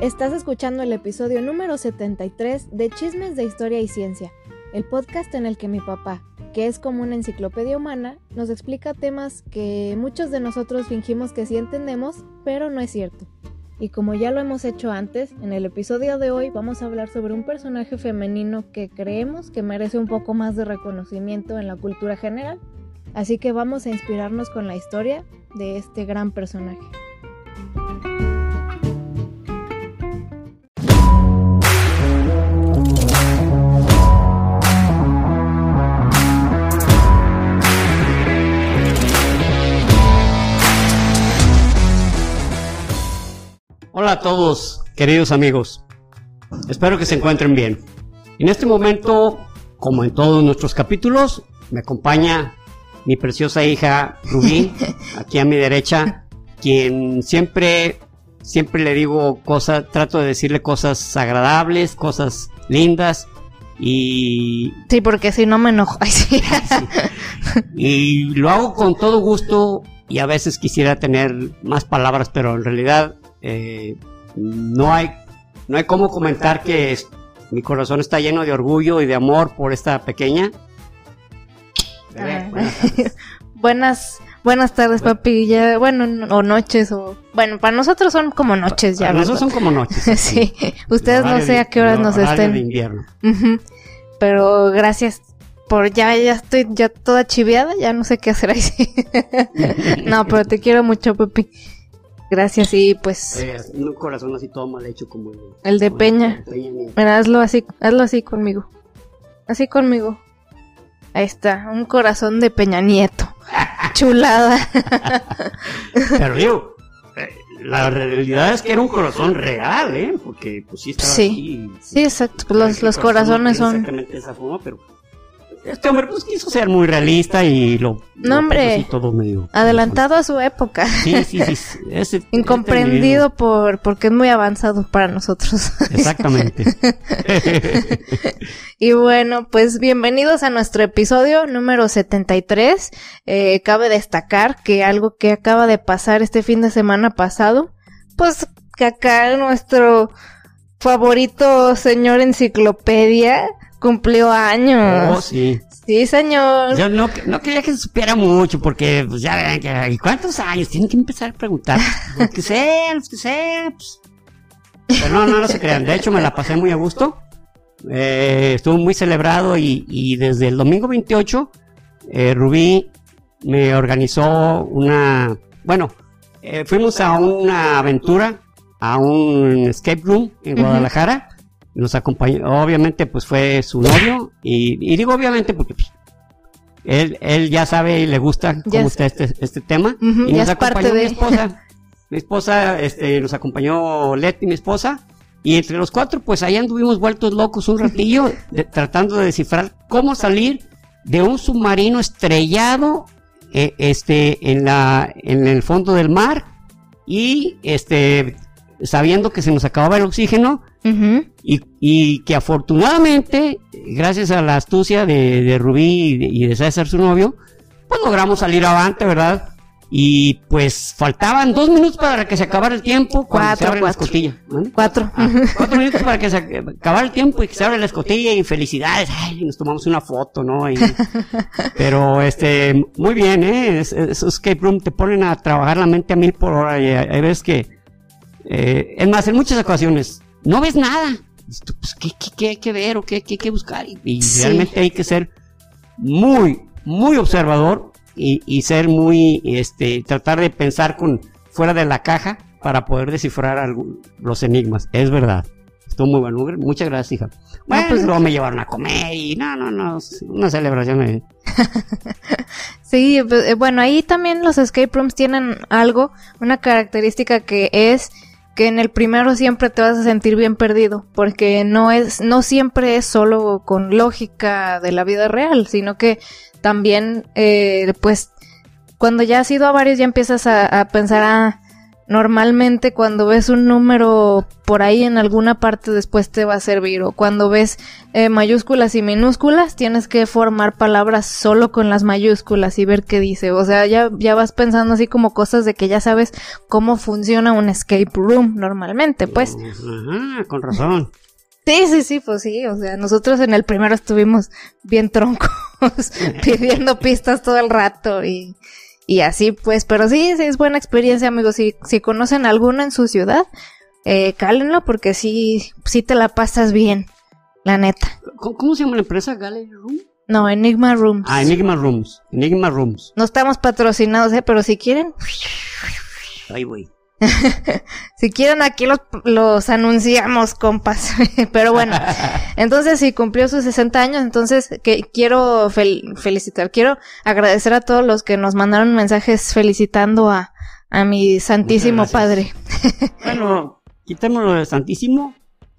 Estás escuchando el episodio número 73 de Chismes de Historia y Ciencia, el podcast en el que mi papá, que es como una enciclopedia humana, nos explica temas que muchos de nosotros fingimos que sí entendemos, pero no es cierto. Y como ya lo hemos hecho antes, en el episodio de hoy vamos a hablar sobre un personaje femenino que creemos que merece un poco más de reconocimiento en la cultura general. Así que vamos a inspirarnos con la historia de este gran personaje. Hola a todos, queridos amigos. Espero que se encuentren bien. En este momento, como en todos nuestros capítulos, me acompaña mi preciosa hija Rubí, aquí a mi derecha, quien siempre le digo cosas, trato de decirle cosas agradables, cosas lindas y... Sí, porque si no me enojo. Ay, sí. Y lo hago con todo gusto y a veces quisiera tener más palabras, pero en realidad... no hay cómo comentar que mi corazón está lleno de orgullo y de amor por esta pequeña. Buenas tardes, papi. Ya, bueno, o noches, o bueno, para nosotros son como noches ya. Para nosotros son como noches. Sí, ustedes no sé a qué horas nos estén. De invierno. Pero gracias por ya estoy ya toda chiviada, ya no sé qué hacer ahí. No, pero te quiero mucho, papi. Gracias, y pues... un corazón así todo mal hecho como el de Peña. Mira, hazlo así conmigo. Así conmigo. Ahí está, un corazón de Peña Nieto. Chulada. Pero digo, la realidad es que era un corazón real, porque pues sí estaba así. Sí, exacto, pues los corazones son... Exactamente de esa forma, pero... Este hombre pues quiso ser muy realista y hombre, todo medio adelantado a su época. Sí. Incomprendido porque es muy avanzado para nosotros. Exactamente. Y bueno, pues bienvenidos a nuestro episodio número 73. Cabe destacar que algo que acaba de pasar este fin de semana pasado, pues que acá nuestro favorito señor enciclopedia cumplió años. Oh, sí. Sí, señor. Yo no quería que se supiera mucho, porque pues ya ven que... ¿Y cuántos años? Tienen que empezar a preguntar. Los que sean, pues. Pero no se crean. De hecho, me la pasé muy a gusto. Estuvo muy celebrado y desde el domingo 28, Rubí me organizó una... Bueno, fuimos a una aventura, a un escape room en Guadalajara. Nos acompañó, obviamente pues fue su novio y digo obviamente porque pues, él ya sabe y le gusta cómo está este tema, y nos acompañó mi esposa nos acompañó Leti, mi esposa, y entre los cuatro pues ahí anduvimos vueltos locos un ratillo tratando de descifrar cómo salir de un submarino estrellado en el fondo del mar y sabiendo que se nos acababa el oxígeno. Y que afortunadamente, gracias a la astucia de Rubí y de César, su novio, pues logramos salir avante, ¿verdad? Y pues faltaban 2 minutos para que se acabara el tiempo cuando se abre la escotilla. ¿Vale? 4 minutos para que se acabara el tiempo y que se abre la escotilla y felicidades. Ay, nos tomamos una foto, ¿no? Pero muy bien, esos escape room te ponen a trabajar la mente a 1000 por hora y hay veces que es más, en muchas ocasiones no ves nada. Pues, ¿qué hay que ver o qué hay que buscar? Y sí, realmente hay que ser muy, muy observador y ser muy, tratar de pensar fuera de la caja para poder descifrar los enigmas. Es verdad. Estuvo muy bueno. Muchas gracias, hija. Bueno, pues luego me llevaron a comer y no, una celebración. Sí, pues, bueno, ahí también los escape rooms tienen una característica que es que en el primero siempre te vas a sentir bien perdido, porque no siempre es solo con lógica de la vida real, sino que también, pues, cuando ya has ido a varios ya empiezas a pensar, normalmente cuando ves un número por ahí en alguna parte después te va a servir, o cuando ves mayúsculas y minúsculas tienes que formar palabras solo con las mayúsculas y ver qué dice, o sea, ya vas pensando así como cosas de que ya sabes cómo funciona un escape room normalmente, pues. Ajá, con razón. Sí, pues sí, o sea, nosotros en el primero estuvimos bien troncos, pidiendo pistas todo el rato y así pues, pero sí, es buena experiencia, amigos. Si conocen alguno en su ciudad, cálenlo porque sí te la pasas bien, la neta. ¿Cómo se llama la empresa? ¿Gallery Room? No, Enigma Rooms. Ah, Enigma Rooms. No estamos patrocinados, pero si quieren... Ahí voy. Si quieren aquí los anunciamos, compas. Pero bueno, entonces sí cumplió sus 60 años, entonces que quiero felicitar, quiero agradecer a todos los que nos mandaron mensajes felicitando a mi santísimo padre. Bueno, quitémoslo del santísimo.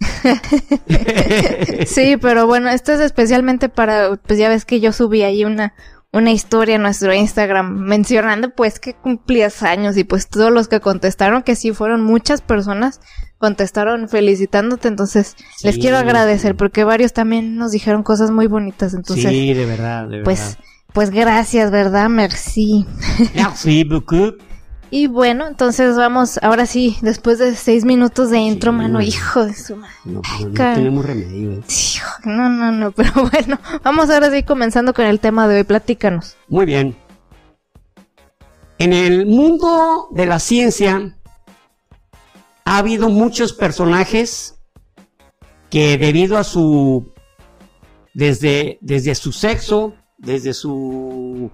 Sí, pero bueno, esto es especialmente para, pues ya ves que yo subí ahí una historia en nuestro Instagram mencionando pues que cumplías años y pues todos los que contestaron, que sí fueron muchas personas, contestaron felicitándote, entonces sí, les quiero agradecer porque varios también nos dijeron cosas muy bonitas, entonces sí, de verdad. Pues gracias, ¿verdad? Merci. Merci beaucoup. Y bueno, entonces vamos, ahora sí, después de 6 minutos de intro, mano, hijo de su madre. No tenemos remedio. No, pero bueno, vamos ahora sí comenzando con el tema de hoy, platícanos. Muy bien. En el mundo de la ciencia ha habido muchos personajes que debido a desde su sexo, desde sus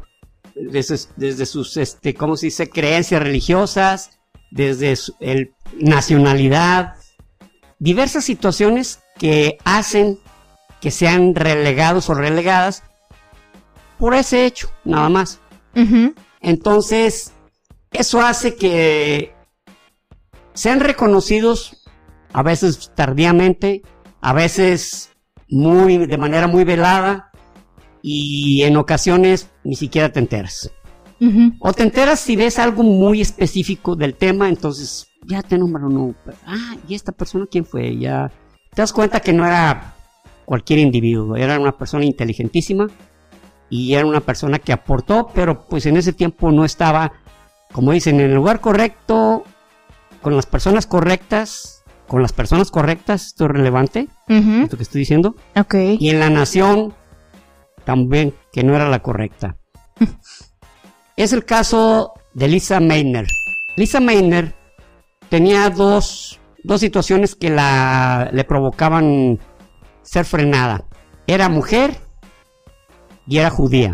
¿cómo se dice? Creencias religiosas, desde nacionalidad, diversas situaciones que hacen que sean relegados o relegadas por ese hecho, nada más. Uh-huh. Entonces, eso hace que sean reconocidos, a veces tardíamente, a veces de manera muy velada, y en ocasiones ni siquiera te enteras. Uh-huh. O te enteras si ves algo muy específico del tema, entonces ya te nombran, no. ¿Y esta persona quién fue? Ya te das cuenta que no era cualquier individuo, era una persona inteligentísima y era una persona que aportó, pero pues en ese tiempo no estaba, como dicen, en el lugar correcto, con las personas correctas, esto es relevante, uh-huh, esto que estoy diciendo, okay, y en la nación también que no era la correcta. Es el caso de Lisa Meitner. Lisa Meitner tenía dos situaciones que le provocaban ser frenada. Era mujer y era judía.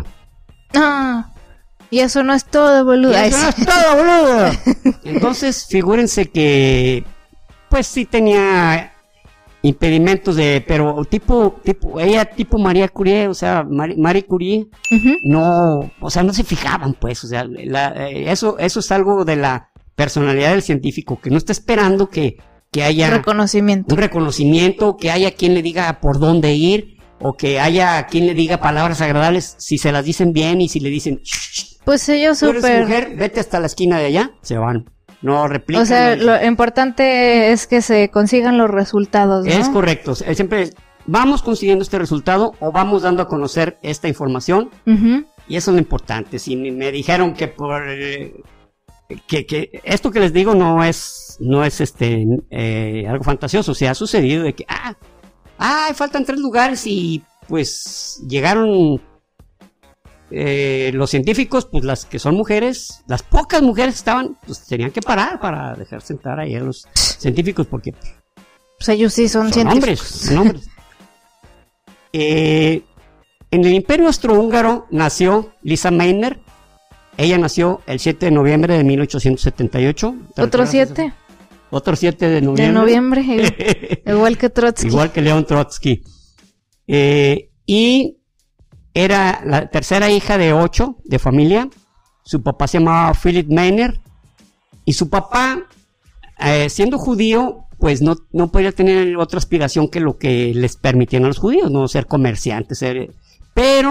Y eso no es todo, boludo. Entonces, figúrense que pues sí tenía impedimentos pero ella tipo María Curie, o sea, Marie Curie, uh-huh, no se fijaban, pues, o sea, eso es algo de la personalidad del científico, que no está esperando que haya un reconocimiento, que haya quien le diga por dónde ir, o que haya quien le diga palabras agradables, si se las dicen bien y si le dicen, pues ellos tú eres mujer, vete hasta la esquina de allá, se van. No replican. O sea, lo importante es que se consigan los resultados, ¿no? Es correcto. Siempre vamos consiguiendo este resultado o vamos dando a conocer esta información. Uh-huh. Y eso es lo importante. Si me dijeron que que esto que les digo no es algo fantasioso. O sea, ha sucedido de que faltan 3 lugares y pues llegaron los científicos, pues las que son mujeres, las pocas mujeres que estaban, pues tenían que parar para dejar sentar ahí a los científicos porque pues ellos sí son científicos. Son hombres. En el Imperio Austrohúngaro nació Lisa Meitner. Ella nació el 7 de noviembre de 1878. ¿Otro 7? Otro 7 de noviembre. De noviembre, igual que Trotsky. Igual que León Trotsky. Y era la tercera hija de 8 de familia. Su papá se llamaba Philip Meitner. Y su papá, siendo judío, pues no podía tener otra aspiración que lo que les permitían a los judíos, no ser comerciantes. Pero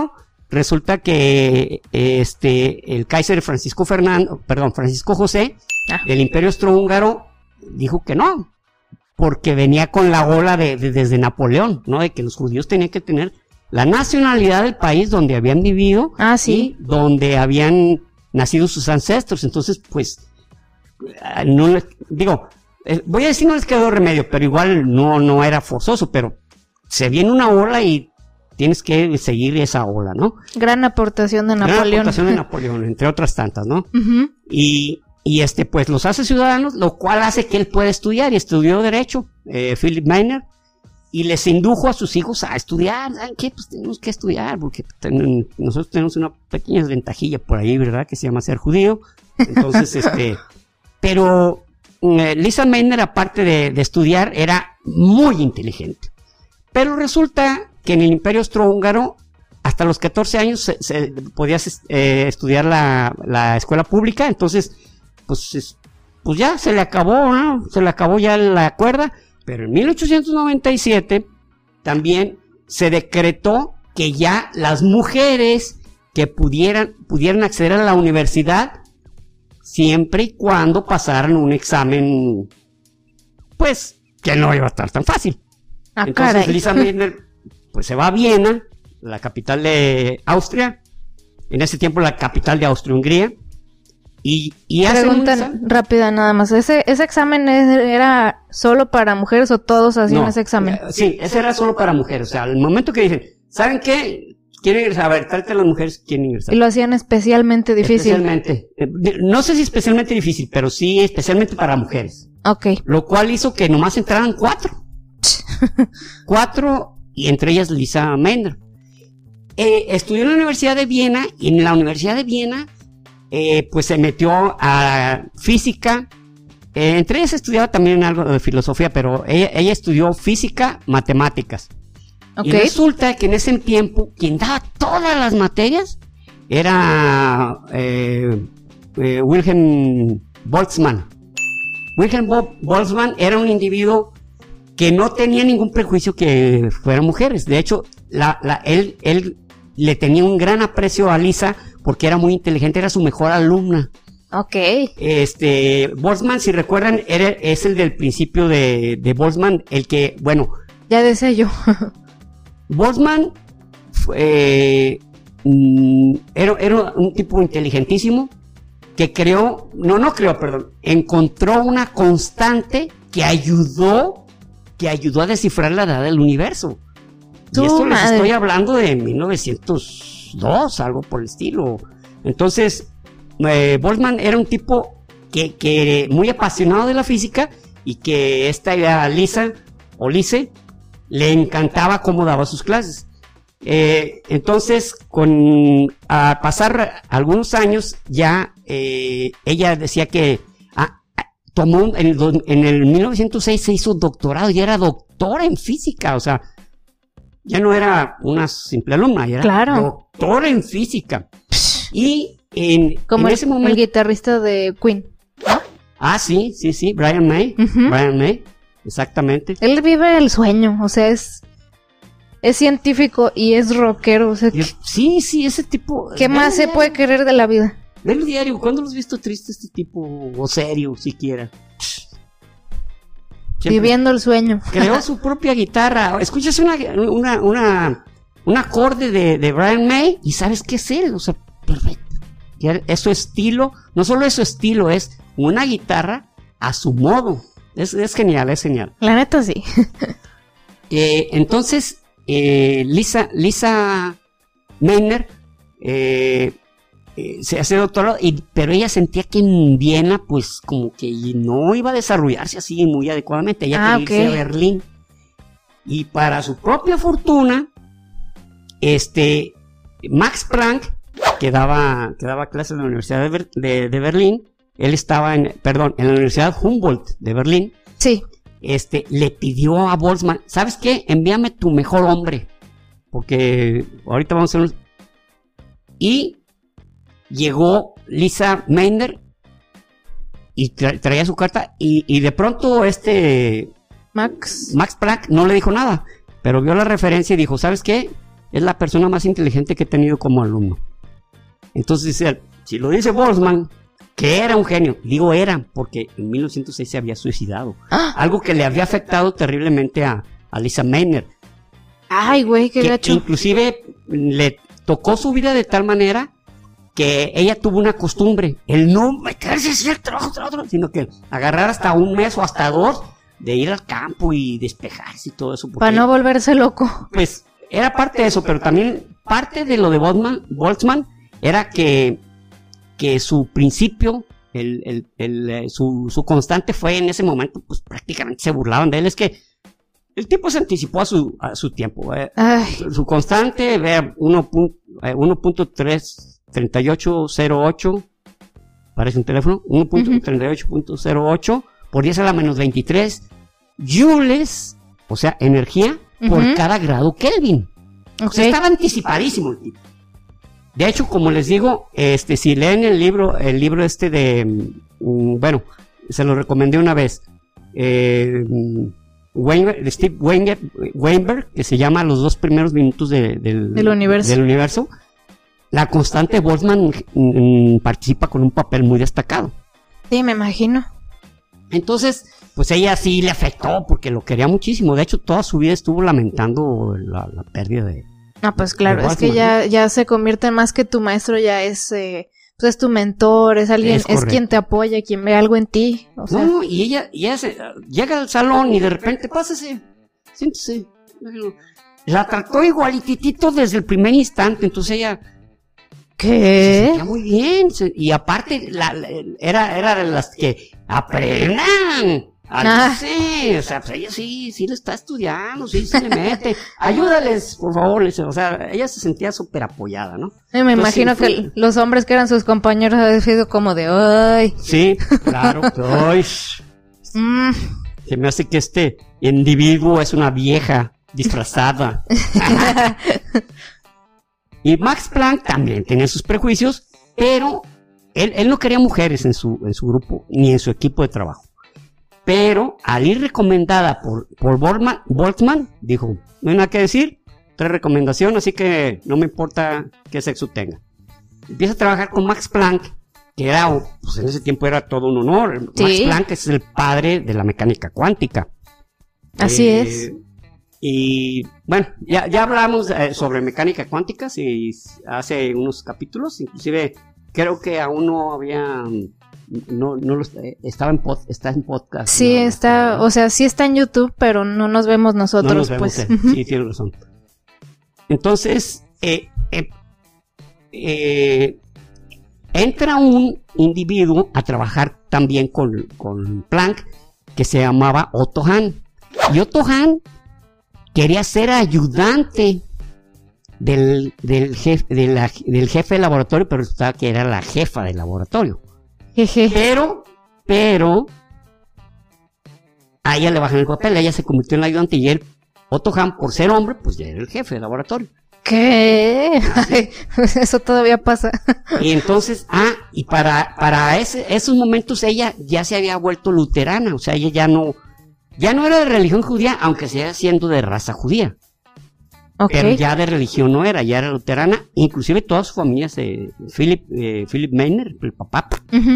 resulta que el Kaiser Francisco José del Imperio Austrohúngaro dijo que no, porque venía con la ola desde Napoleón, ¿no? De que los judíos tenían que tener la nacionalidad del país donde habían vivido y donde habían nacido sus ancestros. Entonces, pues, no les, digo, voy a decir no les quedó remedio, pero igual no era forzoso, pero se viene una ola y tienes que seguir esa ola, ¿no? Gran aportación de Napoleón. Gran aportación de Napoleón, entre otras tantas, ¿no? Uh-huh. Y pues los hace ciudadanos, lo cual hace que él pueda estudiar, y estudió Derecho, Philipp Meitner, y les indujo a sus hijos a estudiar. ¿Saben qué? Pues tenemos que estudiar, porque nosotros tenemos una pequeña desventajilla por ahí, ¿verdad? Que se llama ser judío. Entonces, pero Lisa Meitner, aparte de estudiar, era muy inteligente. Pero resulta que en el Imperio Austrohúngaro, hasta los 14 años podías estudiar la escuela pública. Entonces, pues ya se le acabó, ¿no? Se le acabó ya la cuerda. Pero en 1897 también se decretó que ya las mujeres que pudieran acceder a la universidad, siempre y cuando pasaran un examen, pues, que no iba a estar tan fácil. Entonces, caray. Lisa Meitner, pues, se va a Viena, la capital de Austria, en ese tiempo la capital de Austria-Hungría, y hace pregunta rápida nada más, ¿ese examen era solo para mujeres o todos hacían ese examen? Sí, ese era solo para mujeres. O sea, al momento que dicen, ¿saben qué? Quieren ingresar, a ver, tráete a las mujeres que quieren ingresar. Y lo hacían especialmente difícil. Especialmente. No sé si especialmente difícil, pero sí especialmente para mujeres. Ok. Lo cual hizo que nomás entraran 4. 4, y entre ellas Lisa Meitner. Estudió en la Universidad de Viena, y en la Universidad de Viena pues se metió a física, entre ellas estudiaba también algo de filosofía, pero ella estudió física, matemáticas. Okay. Y resulta que en ese tiempo quien daba todas las materias era Wilhelm Boltzmann. Wilhelm Boltzmann era un individuo que no tenía ningún prejuicio que fueran mujeres. De hecho, él le tenía un gran aprecio a Lisa porque era muy inteligente, era su mejor alumna. Ok. Boltzmann, si recuerdan, es el del principio de Boltzmann, el que, bueno... Ya decía yo. Boltzmann era un tipo inteligentísimo que encontró una constante que ayudó a descifrar la edad del universo. Y esto les estoy hablando de 1902, algo por el estilo. Entonces, Boltzmann era un tipo que muy apasionado de la física, y que Lise le encantaba cómo daba sus clases. Entonces, a pasar algunos años, ya ella decía que tomó en el 1906 se hizo doctorado, y era doctora en física. O sea, ya no era una simple alumna, ya era doctora en física. Y como en ese momento, el guitarrista de Queen, ¿no? Sí, Brian May. Uh-huh. Brian May, exactamente. Él vive el sueño, o sea, es científico y es rockero, o sea, sí, ese tipo. ¿Qué más se puede querer de la vida? Ve el diario, ¿cuándo lo has visto triste este tipo? O serio, siquiera. Siempre viviendo el sueño. Creó su propia guitarra. Escuchas un acorde de Brian May y sabes qué es él. O sea, perfecto. Es su estilo. No solo es su estilo, es una guitarra a su modo. Es genial, es genial. La neta sí. Entonces, Lisa Meitner se hace doctorado, pero ella sentía que en Viena pues como que no iba a desarrollarse así muy adecuadamente. Ella quería irse a Berlín, y para su propia fortuna Max Planck, que daba clases en la Universidad de Berlín, él estaba en la Universidad Humboldt de Berlín. Sí. Le pidió a Boltzmann, ¿sabes qué? Envíame tu mejor hombre, porque ahorita vamos a hacer y llegó Lisa Meitner y traía su carta, y de pronto Max Planck no le dijo nada, pero vio la referencia y dijo, ¿sabes qué? es la persona más inteligente que he tenido como alumno. Entonces dice él, si lo dice Boltzmann, que era un genio, digo era, porque en 1906 se había suicidado, algo que le había afectado terriblemente a Lisa Meitner. Ay, güey, qué gacho. Inclusive le tocó su vida de tal manera que ella tuvo una costumbre, el no meterse a hacer trabajo, sino que agarrar hasta un mes o hasta 2 de ir al campo y despejarse y todo eso. Para no volverse loco. Pues era parte de eso, pero también parte de lo de Boltzmann era que su principio, su constante fue en ese momento, pues prácticamente se burlaban de él, es que el tipo se anticipó a su tiempo. Su constante, 1.3808, parece un teléfono, 1.38.08 por 10 a la menos 23 joules, o sea, energía por cada grado Kelvin. O sea, estaba anticipadísimo el tipo. De hecho, como les digo, si leen el libro de, bueno, se lo recomendé una vez, de Steve Weinberg, que se llama Los 2 primeros minutos del universo. La constante Boltzmann participa con un papel muy destacado. Sí, me imagino. Entonces, pues ella sí le afectó porque lo quería muchísimo. De hecho, toda su vida estuvo lamentando la pérdida de... No, pues claro, es que ya se convierte más que tu maestro, ya es, pues es tu mentor, es alguien, es quien te apoya, quien ve algo en ti. O sea. No, y ella llega al salón y de repente, pásese, siéntese. La trató igualititito desde el primer instante, entonces ella... ¿Qué? Se sentía muy bien, y aparte era de las que aprendan. Sí, o sea, pues ella sí le está estudiando, sí le mete. Ayúdales, por favor, o sea, ella se sentía súper apoyada, ¿no? Me imagino que los hombres que eran sus compañeros habían sido como de, ¡ay! Sí, claro, ¡ay! Se me hace que este individuo es una vieja disfrazada. Y Max Planck también tenía sus prejuicios, pero él no quería mujeres en su grupo, ni en su equipo de trabajo. Pero al ir recomendada por Boltzmann, dijo, no hay nada que decir, 3 recomendaciones, así que no me importa qué sexo tenga. Empieza a trabajar con Max Planck, que era, pues en ese tiempo era todo un honor. ¿Sí? Max Planck es el padre de la mecánica cuántica. Así es. Y bueno, ya hablamos sobre mecánica cuántica hace unos capítulos, inclusive creo que aún no había... está en podcast. Sí, está, o sea, sí está en YouTube, pero no nos vemos nosotros, no nos vemos, pues. Sí, tiene razón. Entonces, entra un individuo a trabajar también con Planck, que se llamaba Otto Hahn. Y Otto Hahn quería ser ayudante del jefe de laboratorio, pero resultaba que era la jefa del laboratorio. Pero a ella le bajan el papel, ella se convirtió en la ayudante y Otto Hahn, por ser hombre, pues ya era el jefe del laboratorio. ¿Qué? Ay, eso todavía pasa. Y entonces, y para esos momentos ella ya se había vuelto luterana, o sea, ella ya no era de religión judía, aunque seguía siendo de raza judía. Okay. Pero ya de religión no era, ya era luterana, inclusive toda su familia, Philip Meitner, el papá,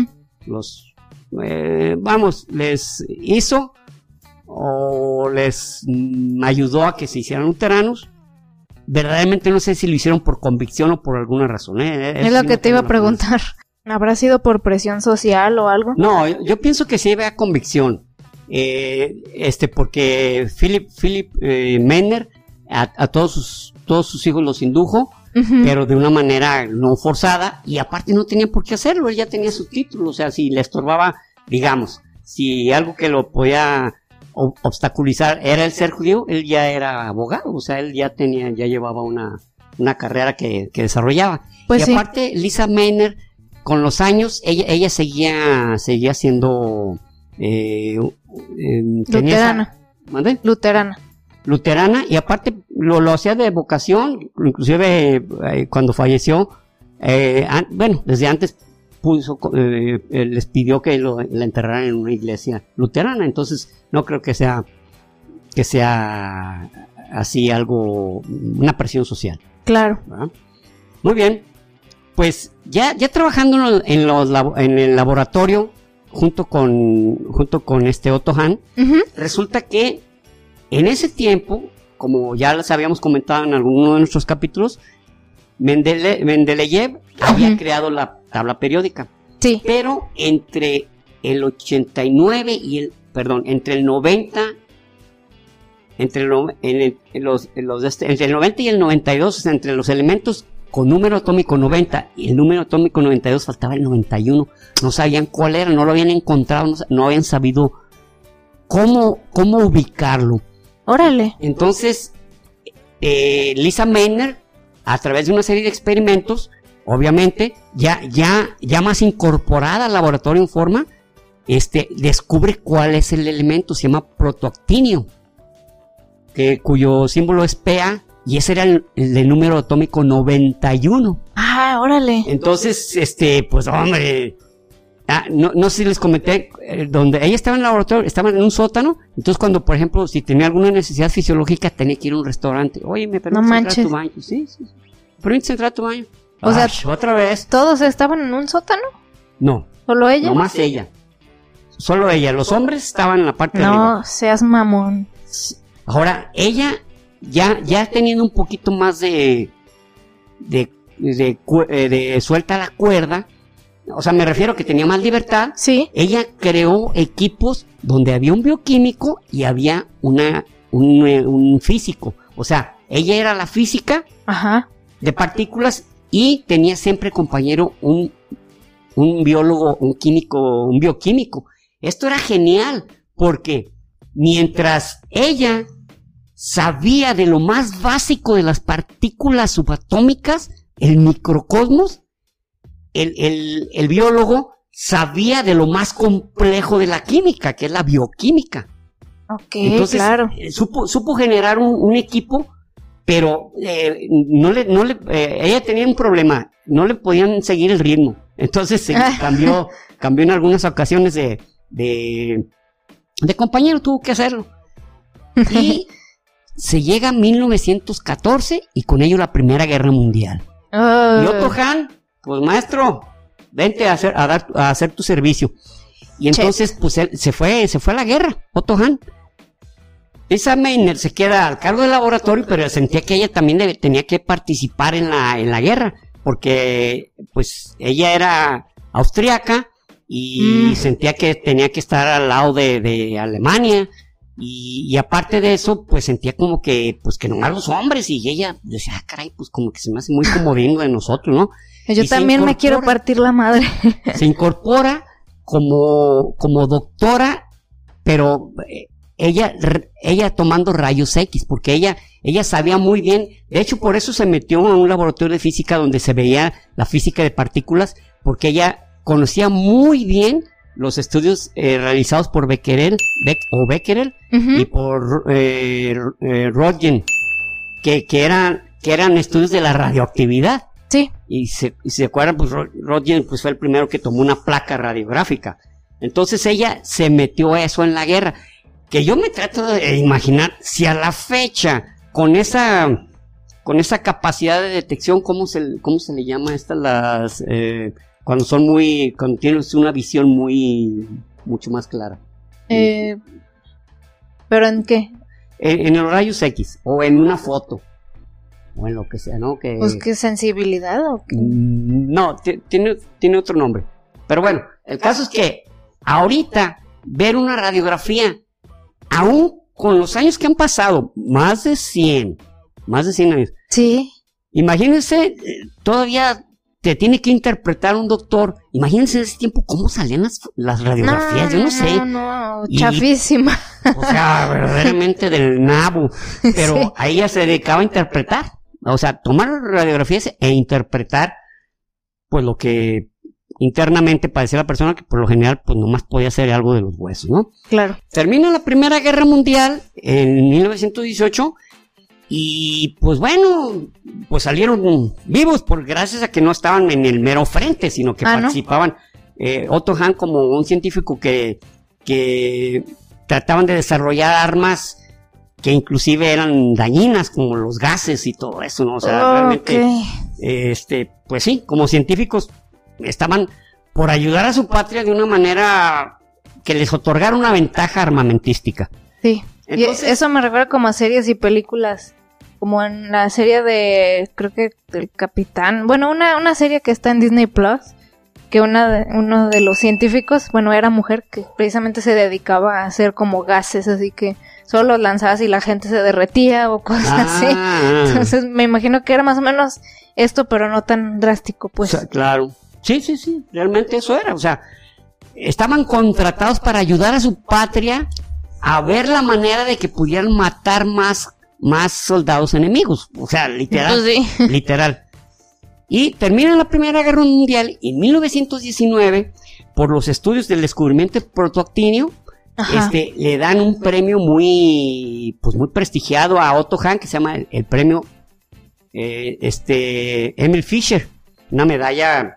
les hizo o les ayudó a que se hicieran luteranos. Verdaderamente no sé si lo hicieron por convicción o por alguna razón. Es lo que te iba a preguntar. ¿Habrá sido por presión social o algo? No, yo pienso que sí había convicción. Porque Philip Meitner a todos sus hijos los indujo, pero de una manera no forzada, y aparte no tenía por qué hacerlo, él ya tenía su título, o sea, si le estorbaba, digamos, si algo que lo podía obstaculizar era el ser judío, él ya era abogado, o sea, él ya llevaba una carrera que desarrollaba. Pues y aparte, sí. Lisa Meitner, con los años, ella seguía siendo luterana. Luterana, y aparte lo hacía de vocación, inclusive cuando falleció, desde antes les pidió que la enterraran en una iglesia luterana, entonces no creo que sea así algo, una presión social. Claro. ¿Verdad? Muy bien, pues ya trabajando en el laboratorio junto con Otto Hahn, resulta que en ese tiempo, como ya les habíamos comentado en alguno de nuestros capítulos, Mendeleev había creado la tabla periódica. Sí. Pero entre el 89 y entre el 90, entre el 90 y el 92, o sea, entre los elementos con número atómico 90 y el número atómico 92 faltaba el 91. No sabían cuál era, no lo habían encontrado, no habían sabido cómo ubicarlo. Órale. Entonces, Lisa Meitner, a través de una serie de experimentos, obviamente, ya más incorporada al laboratorio en forma, descubre cuál es el elemento, se llama protoactinio, cuyo símbolo es Pa, y ese era el número atómico 91. Ah, órale. Entonces, pues hombre, no sé si les comenté, donde ella estaba en el laboratorio, estaba en un sótano, entonces cuando, por ejemplo, si tenía alguna necesidad fisiológica, tenía que ir a un restaurante. Oye, ¿me permites entrar a tu baño? Sí. ¿Permites entrar a tu baño? O sea, otra vez. ¿Todos estaban en un sótano? No. ¿Solo ella? Nomás ella. Solo ella. Los hombres estaban en la parte de arriba. No, seas mamón. Ahora, ella, ya teniendo un poquito más de suelta la cuerda, o sea, me refiero que tenía más libertad. Sí. Ella creó equipos donde había un bioquímico y había un físico. O sea, ella era la física de partículas y tenía siempre compañero un biólogo, un químico, un bioquímico. Esto era genial porque mientras ella sabía de lo más básico de las partículas subatómicas, el microcosmos, el biólogo sabía de lo más complejo de la química, que es la bioquímica. Ok, entonces, claro. Supo generar un equipo, pero ella tenía un problema, no le podían seguir el ritmo. Entonces cambió en algunas ocasiones de compañero, tuvo que hacerlo. Y se llega a 1914 y con ello la Primera Guerra Mundial. Y Otto Hahn, pues maestro, vente a hacer tu servicio. Y entonces pues él se fue a la guerra, Otto Hahn. Lisa Meitner se queda al cargo del laboratorio, pero sentía que ella también tenía que participar en la guerra, porque pues ella era austriaca y sentía que tenía que estar al lado de Alemania, y aparte de eso, pues sentía como que, pues que nomás los hombres, y ella decía, caray, pues como que se me hace muy comodino de nosotros, ¿no? Yo también me quiero partir la madre. Se incorpora como doctora, pero ella tomando rayos X, porque ella sabía muy bien, de hecho por eso se metió a un laboratorio de física donde se veía la física de partículas, porque ella conocía muy bien los estudios realizados por Becquerel y por Röntgen, que eran estudios de la radioactividad. Sí. Y se acuerdan, pues Röntgen pues, fue el primero que tomó una placa radiográfica. Entonces ella se metió a eso en la guerra. Que yo me trato de imaginar si a la fecha, con esa capacidad de detección, ¿cómo se le llama a estas cuando tienes una visión mucho más clara? ¿Pero en qué? En los rayos X, o en una foto, o en lo que sea, ¿no? Pues qué sensibilidad o qué. No, tiene otro nombre. Pero bueno, el caso es que ahorita ver una radiografía, aún con los años que han pasado, más de 100 años. Sí. Imagínense, todavía te tiene que interpretar un doctor. Imagínense en ese tiempo cómo salían las radiografías, yo no sé. No, chafísima. O sea, verdaderamente del nabo. Pero sí, ahí ella se dedicaba a interpretar. O sea, tomar radiografías e interpretar, pues lo que internamente padecía la persona, que por lo general pues nomás podía hacer algo de los huesos, ¿no? Claro. Termina la Primera Guerra Mundial en 1918 y pues bueno, pues salieron vivos gracias a que no estaban en el mero frente, sino que participaban. Otto Hahn como un científico que trataban de desarrollar armas que inclusive eran dañinas, como los gases y todo eso, ¿no? O sea, realmente, pues sí, como científicos estaban por ayudar a su patria de una manera que les otorgara una ventaja armamentística. Sí, entonces, y eso me recuerda como a series y películas, como en la serie de, creo que del Capitán, bueno, una serie que está en Disney Plus, que uno de los científicos, bueno, era mujer, que precisamente se dedicaba a hacer como gases, así que solo los lanzabas y la gente se derretía o cosas así. Entonces me imagino que era más o menos esto, pero no tan drástico, pues. O sea, claro. Sí, realmente eso era. O sea, estaban contratados para ayudar a su patria a ver la manera de que pudieran matar más soldados enemigos. O sea, literal. Pues sí. Literal. Y termina la Primera Guerra Mundial y en 1919, por los estudios del descubrimiento protoactinio, le dan un premio muy prestigiado a Otto Hahn, que se llama el premio Emil Fischer, una medalla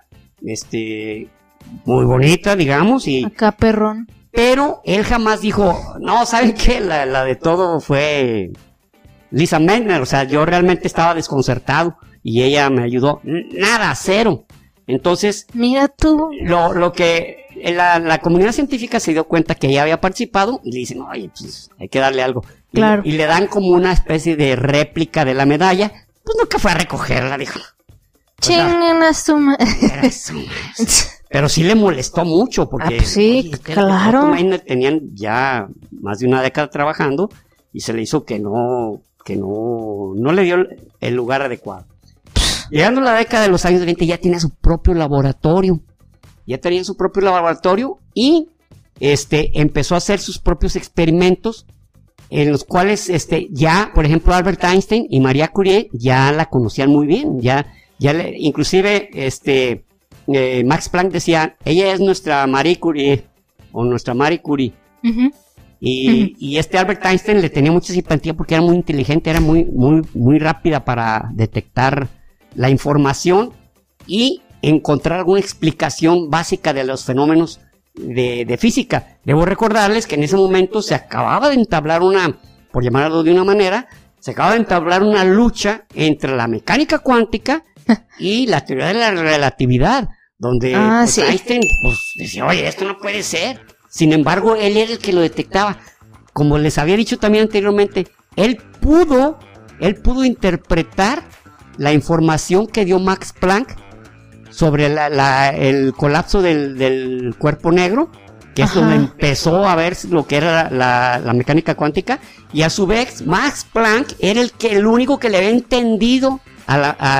muy bonita, digamos, y acá perrón. Pero él jamás dijo, no, ¿saben qué? La de todo fue Lisa Meitner, o sea, yo realmente estaba desconcertado y ella me ayudó. Nada, cero. Entonces, mira tú. Lo que la comunidad científica se dio cuenta que ella había participado y le dicen, oye, pues hay que darle algo. Claro. Y le dan como una especie de réplica de la medalla. Pues nunca fue a recogerla, dijo. Chingan a su madre. Pero sí le molestó mucho porque pues sí, claro. Tenían ya más de una década trabajando y se le hizo que no le dio el lugar adecuado. Llegando a la década de los años 20 ya tenía su propio laboratorio. Ya tenía su propio laboratorio y empezó a hacer sus propios experimentos en los cuales ya, por ejemplo, Albert Einstein y Marie Curie ya la conocían muy bien, inclusive Max Planck decía, ella es nuestra Marie Curie o nuestra Marie Curie. Uh-huh. Y Albert Einstein le tenía mucha simpatía porque era muy inteligente, era muy rápida para detectar la información y encontrar alguna explicación básica de los fenómenos de física. Debo recordarles que en ese momento se acababa de entablar por llamarlo de una manera, se acaba de entablar una lucha entre la mecánica cuántica y la teoría de la relatividad, donde sí. Einstein decía, oye, esto no puede ser. Sin embargo, él era el que lo detectaba. Como les había dicho también anteriormente, él pudo interpretar la información que dio Max Planck sobre el colapso del cuerpo negro, que es donde empezó a ver lo que era la mecánica cuántica, y a su vez Max Planck era el único que le había entendido a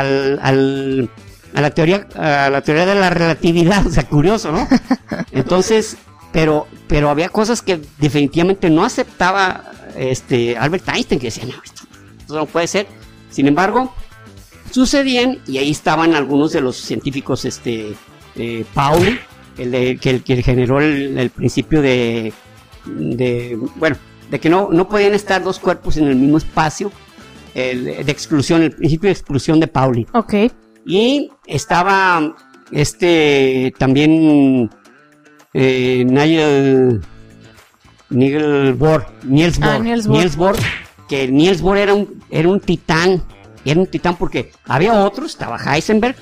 la teoría de la relatividad. O sea, curioso, ¿no? Entonces, pero había cosas que definitivamente no aceptaba Albert Einstein, que decía, no, esto no puede ser. Sin embargo, sucedían, y ahí estaban algunos de los científicos, Pauli, que generó el principio de que no podían estar dos cuerpos en el mismo espacio, de exclusión, el principio de exclusión de Pauli. Okay. Y estaba también Niels Bohr, que Niels Bohr era un titán. Era un titán porque había otros, estaba Heisenberg,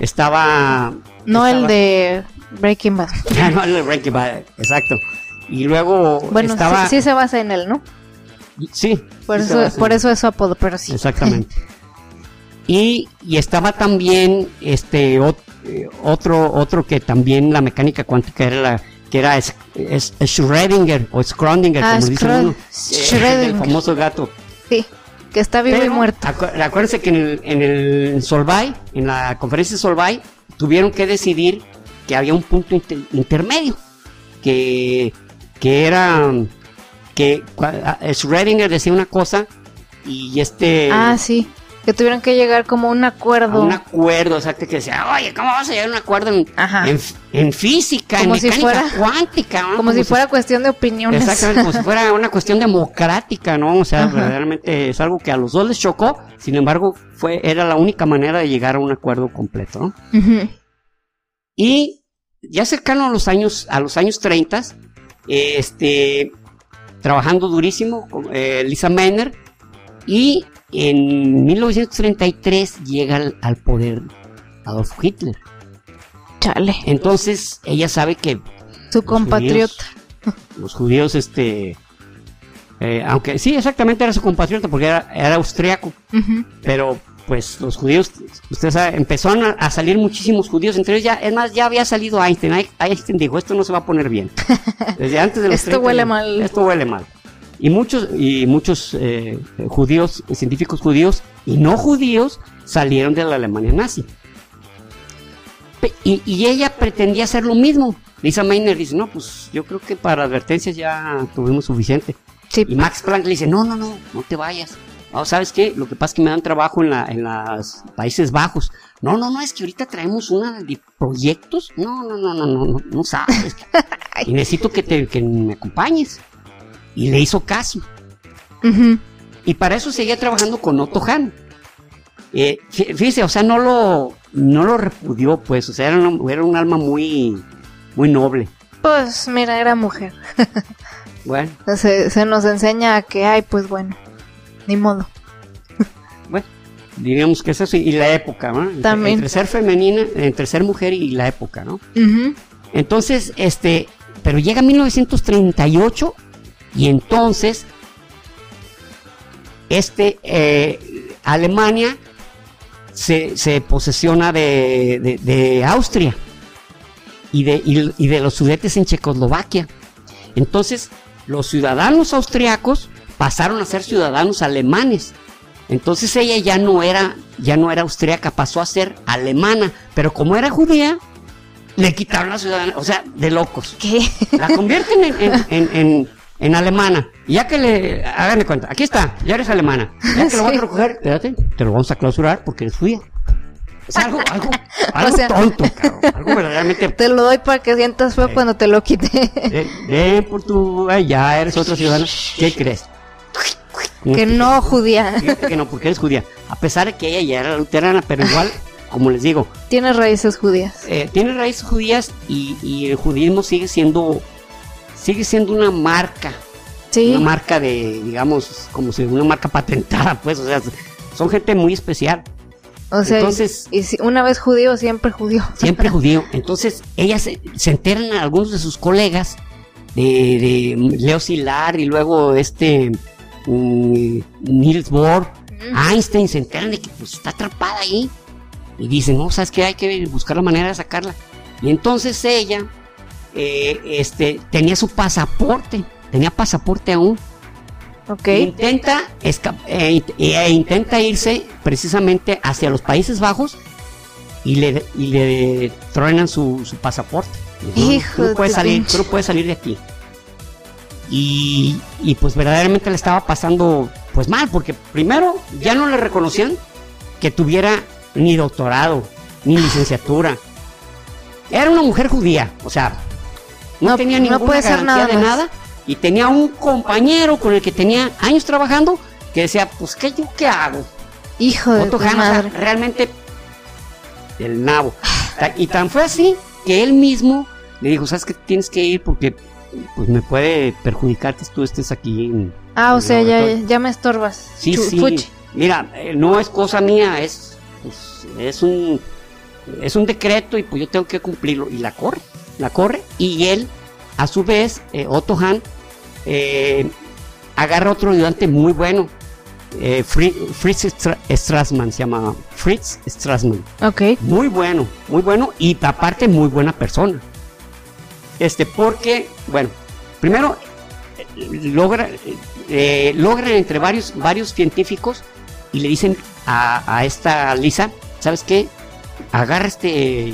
el de Breaking Bad. No, el de Breaking Bad, exacto. Y luego estaba... Sí se basa en él, ¿no? Sí. Por eso es su apodo, pero sí. Exactamente. Y estaba también otro que también la mecánica cuántica era Schrödinger o Schrödinger, como dice uno. El famoso gato. Sí. Que está vivo y muerto. Acuérdense que en el Solvay, en la conferencia de Solvay, tuvieron que decidir que había un punto intermedio, que era que Schrödinger decía una cosa y sí, que tuvieron que llegar como a un acuerdo. Exacto, que decía, oye, ¿cómo vamos a llegar a un acuerdo en física, como en mecánica cuántica? ¿no? Como si fuera cuestión de opiniones. Exactamente, como si fuera una cuestión democrática, ¿no? O sea, verdaderamente es algo que a los dos les chocó, sin embargo, era la única manera de llegar a un acuerdo completo, ¿no? Uh-huh. Y ya cercano a los años 30, trabajando durísimo, Lisa Meitner, y en 1933 llega al poder Adolf Hitler. Chale. Entonces ella sabe que Su compatriota. Los judíos, aunque sí, exactamente era su compatriota porque era austriaco, pero pues los judíos, usted sabe, empezaron a salir muchísimos judíos, entre ellos ya había salido Einstein. Einstein dijo, esto no se va a poner bien. Desde antes de los Esto huele mal. Esto huele mal. Y muchos judíos, científicos judíos y no judíos salieron de la Alemania nazi. Y ella pretendía hacer lo mismo. Lisa Meitner dice, no, pues yo creo que para advertencias ya tuvimos suficiente. Sí. Y Max Planck le dice, no te vayas. No, ¿sabes qué? Lo que pasa es que me dan trabajo en los Países Bajos. No, es que ahorita traemos una de proyectos. No sabes. Y necesito que me acompañes. Y le hizo caso. Y para eso seguía trabajando con Otto Hahn. Fíjese, o sea, no lo repudió, pues. O sea, era un alma muy, muy noble. Pues mira, era mujer. Bueno. Se nos enseña a que, pues bueno, ni modo. Bueno, diríamos que es eso. Y la época, ¿no? También. Entre ser femenina, entre ser mujer y la época, ¿no? Entonces, pero llega 1938 y entonces, Alemania se posesiona de Austria y de los Sudetes en Checoslovaquia. Entonces, los ciudadanos austriacos pasaron a ser ciudadanos alemanes. Entonces ella ya no era austriaca, pasó a ser alemana, pero como era judía, le quitaron la ciudadanía, o sea, de locos. ¿Qué? La convierten en alemana. Y ya que háganle cuenta, aquí está, ya eres alemana. Ya que lo vas a recoger, espérate, te lo vamos a clausurar porque eres judía. Es algo o sea, tonto, cabrón. Algo verdaderamente. Te lo doy para que sientas feo cuando te lo quite. Por tu. Ya eres otra ciudadana. ¿Qué crees? Que no, judía. Fíjate que no, porque eres judía. A pesar de que ella ya era luterana, pero igual, como les digo. Tiene raíces judías. Tiene raíces judías y el judismo sigue siendo una marca. Sí. Una marca digamos, como si una marca patentada, pues. O sea, son gente muy especial. O sea, entonces, y si una vez judío, siempre judío. Siempre judío. Entonces, ella se enteran a algunos de sus colegas de Leo Szilard y luego Niels Bohr, Einstein, se enteran de que pues está atrapada ahí. Y dicen, no, ¿sabes qué? Hay que buscar la manera de sacarla. Y entonces ella tenía su pasaporte. Tenía pasaporte aún. Okay. Intenta irse precisamente hacia los Países Bajos y le truenan su pasaporte. Hijo, tú no puedes salir de aquí. Y pues verdaderamente le estaba pasando pues mal, porque primero ya no le reconocían que tuviera ni doctorado, ni licenciatura. Era una mujer judía, o sea, no tenía ninguna garantía de nada. Y tenía un compañero con el que tenía años trabajando que decía, pues, ¿qué hago? Hijo de Otto Hahn, madre. O sea, realmente el nabo. Y tan fue así que él mismo le dijo, ¿sabes qué? Tienes que ir porque pues me puede perjudicar que tú estés aquí. O sea, ya me estorbas. Sí. Mira, no es cosa mía, es un decreto y pues yo tengo que cumplirlo. Y la corre. Y él, a su vez, Otto Hahn, agarra otro ayudante muy bueno, Fritz Strassmann, se llama Fritz Strassmann. Okay. Muy bueno y aparte muy buena persona. Porque, bueno, primero logran entre varios científicos y le dicen a esta Lisa, ¿sabes qué? Agarra este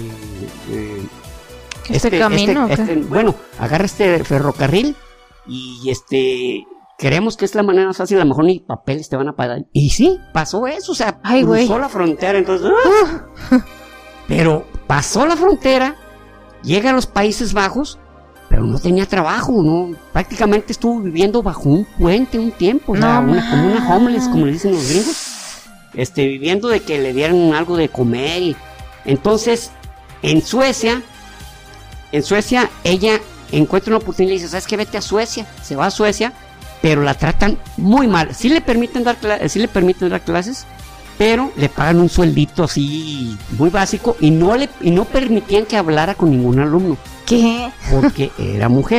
camino. Bueno, agarra este ferrocarril y creemos que es la manera más fácil, a lo mejor ni papeles te van a pagar. Y sí, pasó eso, o sea, cruzó la frontera, entonces. Pero pasó la frontera, llega a los Países Bajos, pero no tenía trabajo, no, prácticamente estuvo viviendo bajo un puente un tiempo, o sea, como una homeless, como le dicen los gringos, viviendo de que le dieran algo de comer. Y entonces, en Suecia ella encuentra una oportunidad y dice, ¿sabes qué? Vete a Suecia. Se va a Suecia pero la tratan muy mal. Sí le permiten dar clases, pero le pagan un sueldito así muy básico y no permitían que hablara con ningún alumno. ¿Qué? Porque era mujer.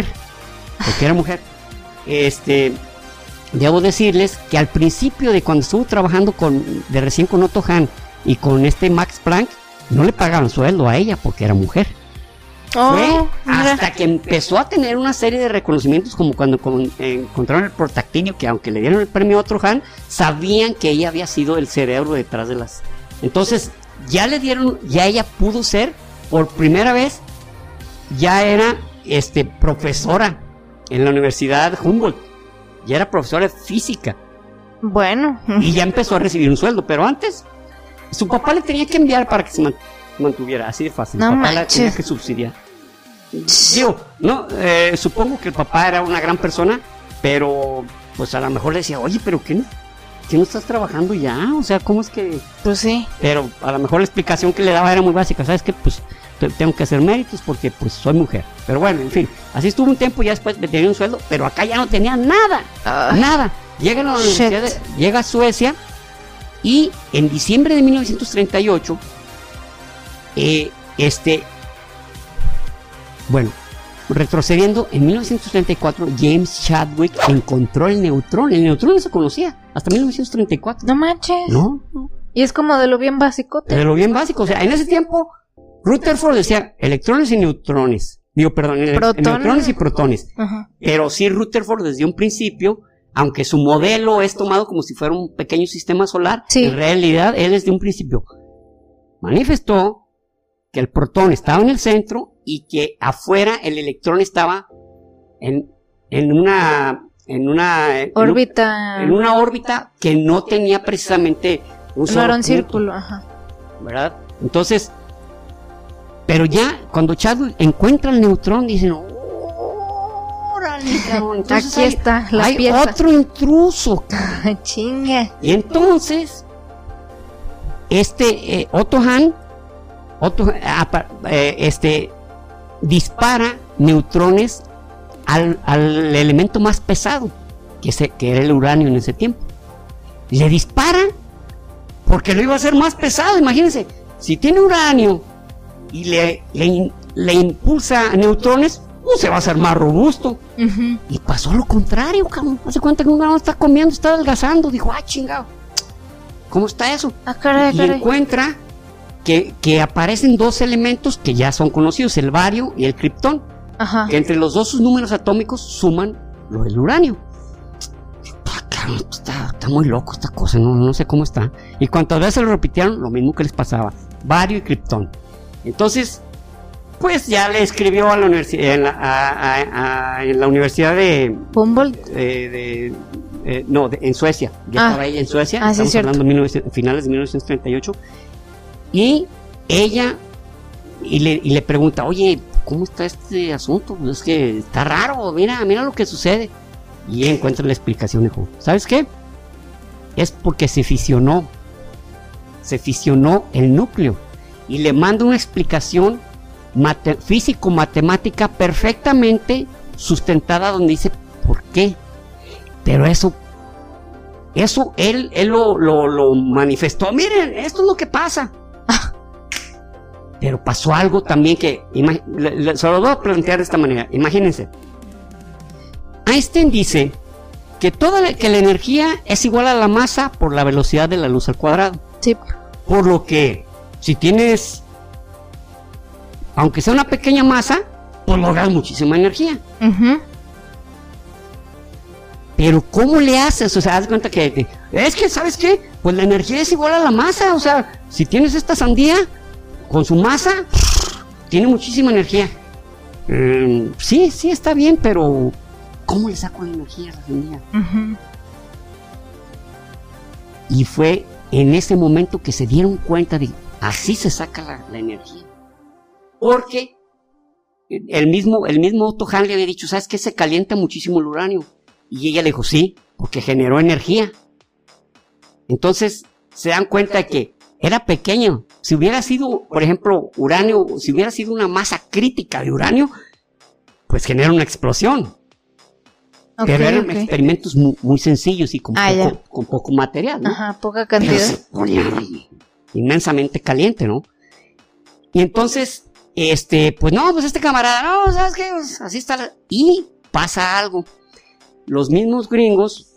Debo decirles que al principio de cuando estuvo trabajando recién con Otto Hahn y con Max Planck, no le pagaban sueldo a ella porque era mujer. Fue hasta que empezó a tener una serie de reconocimientos, como cuando encontraron el protactinio, que aunque le dieron el premio a Otto Hahn, sabían que ella había sido el cerebro detrás de las... Entonces ya ella pudo ser, por primera vez, ya era profesora en la Universidad Humboldt, ya era profesora de física. Bueno. Y ya empezó a recibir un sueldo, pero antes su papá le tenía que enviar para que se mantuviera, así de fácil. No, papá manches. la tenía que subsidiar. Digo, supongo que el papá era una gran persona, pero pues a lo mejor le decía, oye, pero ¿qué no estás trabajando ya? O sea, ¿cómo es que...? Pues sí. Pero a lo mejor la explicación que le daba era muy básica, ¿sabes qué? Pues tengo que hacer méritos porque pues soy mujer. Pero bueno, en fin, así estuvo un tiempo, ya después me tenía un sueldo, pero acá ya no tenía nada, nada. Llega a la universidad, llega a Suecia, y en diciembre de 1938, retrocediendo, en 1934 James Chadwick encontró el neutrón. El neutrón no se conocía hasta 1934. No manches. No. Y es como de lo bien básico. De lo bien básico. O sea, en ese tiempo Rutherford decía electrones y neutrones. Neutrones y protones. Ajá. Pero sí, Rutherford desde un principio, aunque su modelo es tomado como si fuera un pequeño sistema solar, sí, en realidad él desde un principio manifestó que el protón estaba en el centro y que afuera el electrón estaba en una órbita que no tenía precisamente no era un círculo, ajá, ¿verdad? Entonces, pero ya cuando Chadwick encuentra el neutrón, dicen, órale, cabrón. Entonces aquí está la hay pieza. otro intruso, chinga. Y entonces Otto Hahn dispara neutrones al elemento más pesado, que era el uranio en ese tiempo. Le disparan porque lo iba a hacer más pesado. Imagínense, si tiene uranio y le impulsa neutrones, pues se va a hacer más robusto. Uh-huh. Y pasó lo contrario, cabrón. Hace cuenta que uno está comiendo, está adelgazando. Dijo, chingado, ¿cómo está eso? Caray. Y encuentra que aparecen dos elementos que ya son conocidos, el bario y el kriptón. Ajá. Que entre los dos sus números atómicos suman lo del uranio. Está muy loco esta cosa, no sé cómo está. Y cuantas veces lo repitieron, lo mismo que les pasaba, bario y kriptón. Entonces, pues ya le escribió a la universidad, en la universidad de Humboldt, en Suecia. Ya estaba ella en Suecia. Sí, estamos hablando de finales de 1938. Y ella le pregunta, oye, ¿cómo está este asunto? Pues es que está raro, mira lo que sucede. Y ella encuentra la explicación, dijo, ¿sabes qué? Es porque se fisionó el núcleo. Y le manda una explicación físico-matemática perfectamente sustentada, donde dice por qué. Pero eso él lo manifestó. Miren, esto es lo que pasa. Pero pasó algo también que se lo voy a plantear de esta manera. Imagínense, Einstein dice que la energía es igual a la masa por la velocidad de la luz al cuadrado. Sí. Por lo que si tienes, aunque sea una pequeña masa, pues logras muchísima energía. Uh-huh. Pero ¿cómo le haces? O sea, haz cuenta que es que, ¿sabes qué? Pues la energía es igual a la masa. O sea, si tienes esta sandía con su masa, tiene muchísima energía. Sí, está bien, pero ¿cómo le saco la energía a la sandía? Uh-huh. Y fue en ese momento que se dieron cuenta de así se saca la energía. Porque el mismo Otto Hahn le había dicho, ¿sabes qué? Se calienta muchísimo el uranio. Y ella le dijo, sí, porque generó energía. Entonces se dan cuenta de que era pequeño. Si hubiera sido, por ejemplo, uranio, si hubiera sido una masa crítica de uranio, pues genera una explosión. pero eran experimentos muy sencillos y con poco material, ¿no? Ajá, poca cantidad. Pero se ponía inmensamente caliente, ¿no? Y entonces, pues este camarada, no, ¿sabes qué? Pues, así está. Y pasa algo. Los mismos gringos,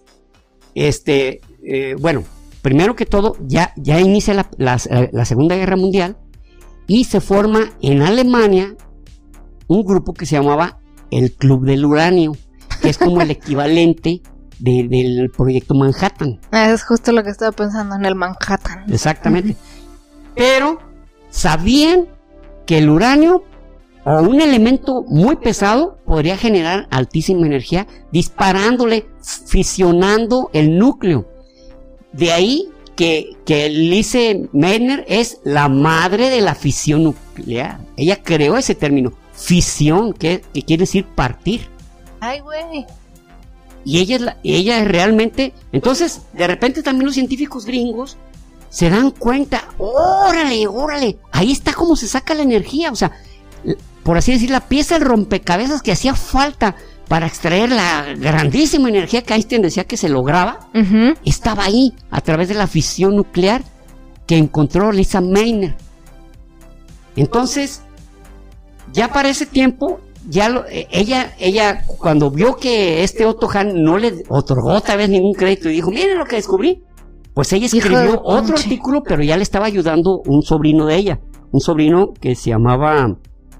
bueno, primero que todo, ya inicia la Segunda Guerra Mundial y se forma en Alemania un grupo que se llamaba el Club del Uranio, que es como el equivalente del proyecto Manhattan. Es justo lo que estaba pensando, en el Manhattan. Exactamente. Pero sabían que el uranio, o un elemento muy pesado, podría generar altísima energía disparándole, fisionando el núcleo. De ahí que Lise Meitner es la madre de la fisión nuclear. Ella creó ese término, fisión, que quiere decir partir. Ay, güey. Y ella es realmente... Entonces, de repente también los científicos gringos se dan cuenta, órale, ahí está cómo se saca la energía, o sea, por así decir, la pieza del rompecabezas que hacía falta para extraer la grandísima energía que Einstein decía que se lograba, estaba ahí, a través de la fisión nuclear que encontró Lise Meitner. Entonces, ya para ese tiempo, ella cuando vio que Otto Hahn no le otorgó otra vez ningún crédito y dijo, miren lo que descubrí, pues ella escribió otro artículo, pero ya le estaba ayudando un sobrino de ella, un sobrino que se llamaba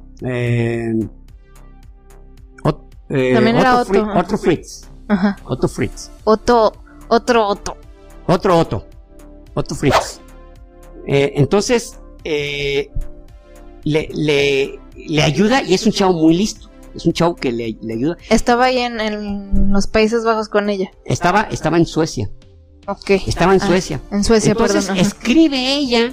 también era Otto Fritz. Ajá. Otto Fritz. Otto Fritz. Entonces le ayuda, y es un chavo muy listo. Es un chavo que le ayuda. Estaba ahí en los Países Bajos con ella. Estaba en Suecia. Okay. Estaba en Suecia. En Suecia, entonces, perdón. Escribe ella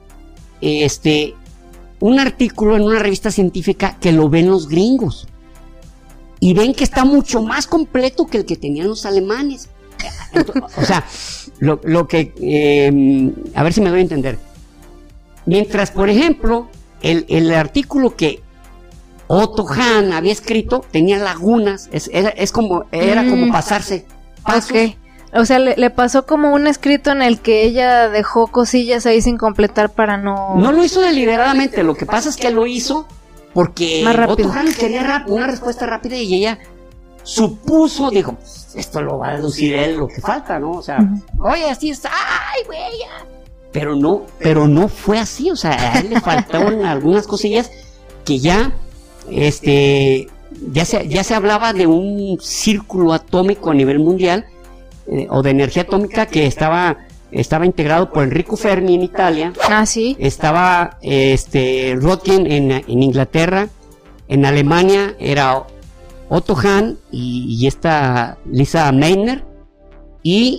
un artículo en una revista científica que lo ven los gringos. Y ven que está mucho más completo que el que tenían los alemanes. O sea, lo que... a ver si me doy a entender. Mientras, por ejemplo, el artículo que Otto Hahn había escrito tenía lagunas, era como pasarse pasos. Okay. O sea, le pasó como un escrito en el que ella dejó cosillas ahí sin completar para no... No lo hizo deliberadamente, lo que pasa es que lo hizo porque Otto Hahn quería una respuesta rápida y ella supuso, dijo, esto lo va a deducir él lo que falta, ¿no? O sea, oye, así está, ¡ay, güey! Pero no fue así, o sea, a él le faltaron algunas cosillas que ya se hablaba de un círculo atómico a nivel mundial, o de energía atómica, que estaba integrado por Enrico Fermi en Italia. Ah, sí. Estaba Röntgen en Inglaterra. En Alemania era Otto Hahn y esta Lise Meitner, y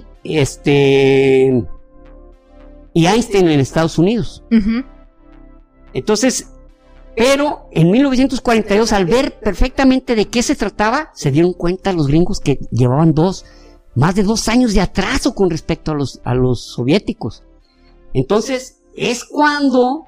Einstein en Estados Unidos. Entonces, pero en 1942, al ver perfectamente de qué se trataba, se dieron cuenta los gringos que llevaban más de 2 años de atraso con respecto a los soviéticos. Entonces, es cuando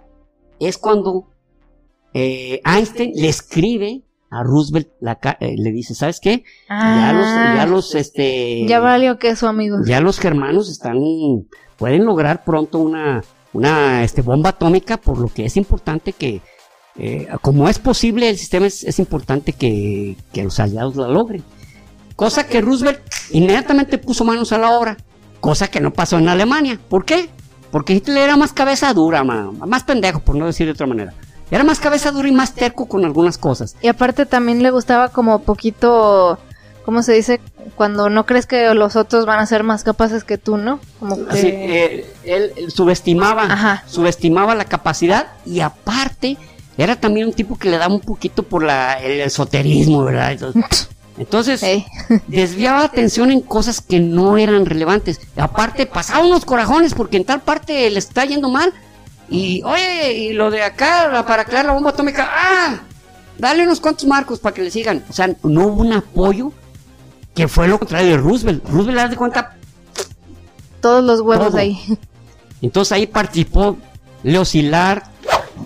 Einstein le escribe a Roosevelt, le dice, ¿sabes qué? Ya valió queso, amigos. Ya los germanos pueden lograr pronto una bomba atómica, por lo que es importante que, como es posible el sistema, es importante que los aliados la logren. Cosa que Roosevelt inmediatamente puso manos a la obra, cosa que no pasó en Alemania. ¿Por qué? Porque Hitler era más cabeza dura, más pendejo, por no decir de otra manera. Era más cabeza dura y más terco con algunas cosas. Y aparte también le gustaba como poquito, ¿cómo se dice? Cuando no crees que los otros van a ser más capaces que tú, ¿no? Como que... Así, él subestimaba la capacidad, y aparte era también un tipo que le daba un poquito por el esoterismo, ¿verdad? Entonces, desviaba atención en cosas que no eran relevantes. Aparte, pasaba unos corajones porque en tal parte le está yendo mal. Y, oye, y lo de acá, para crear la bomba atómica, dale unos cuantos marcos para que le sigan. O sea, no hubo un apoyo, que fue lo contrario de Roosevelt. Roosevelt, haz de cuenta, todos los huevos todo. Ahí. Entonces ahí participó Leo Szilard,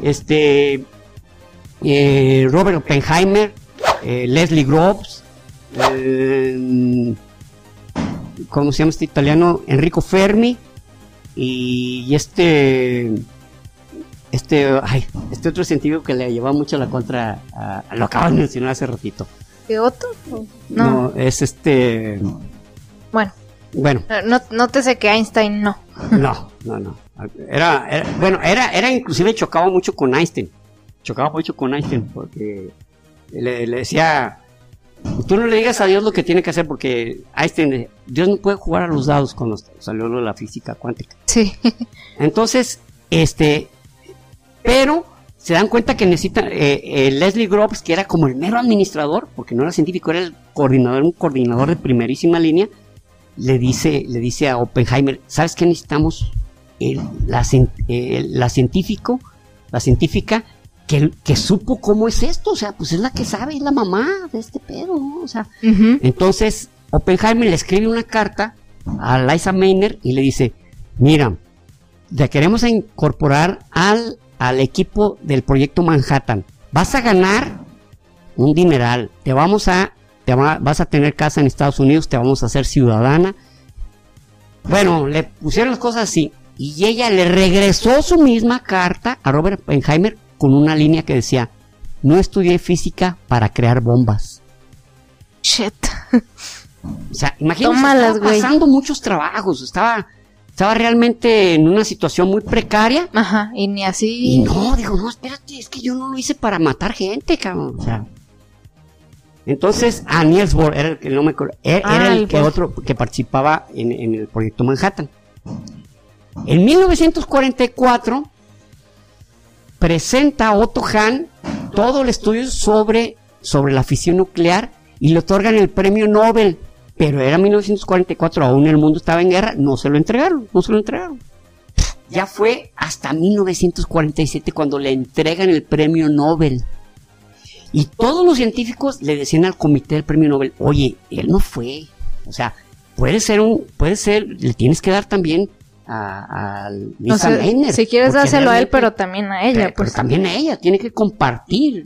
Robert Oppenheimer, Leslie Groves, ¿cómo se llama este italiano? Enrico Fermi y este otro científico que le llevaba mucho la contra lo acabo de mencionar hace ratito. ¿Qué otro? No, es Bueno. Bueno. Nótese que Einstein no. No. Era inclusive chocaba mucho con Einstein. Porque le decía, tú no le digas a Dios lo que tiene que hacer, porque Einstein, Dios no puede jugar a los dados cuando salió lo de la física cuántica. Sí. Entonces, pero se dan cuenta que necesitan, Leslie Groves, que era como el mero administrador, porque no era científico, era el coordinador, un coordinador de primerísima línea, le dice a Oppenheimer, ¿sabes qué necesitamos? La científica que supo cómo es esto, o sea, pues es la que sabe, es la mamá de este pedo, ¿no? O sea, entonces Oppenheimer le escribe una carta a Liza Meitner y le dice, mira, te queremos incorporar al equipo del proyecto Manhattan, vas a ganar un dineral, vas a tener casa en Estados Unidos, te vamos a hacer ciudadana. Bueno, le pusieron las cosas así, y ella le regresó su misma carta a Robert Oppenheimer con una línea que decía, no estudié física para crear bombas. Shit. O sea, imagínate, estaba pasando muchos trabajos, estaba realmente en una situación muy precaria. Ajá, y ni así. Y no, digo, no, espérate, es que yo no lo hice para matar gente, cabrón. O sea, entonces, Niels Bohr era el que no me acuerdo, era el que otro que participaba en el proyecto Manhattan. En 1944 presenta Otto Hahn todo el estudio sobre la fisión nuclear y le otorgan el premio Nobel, pero era 1944, aún el mundo estaba en guerra, no se lo entregaron. Ya fue hasta 1947 cuando le entregan el premio Nobel. Y todos los científicos le decían al comité del premio Nobel, oye, él no fue, o sea, puede ser, le tienes que dar también a Liza Meitner. Si quieres dárselo a él, pero también a ella. Pero también a ella, tiene que compartir.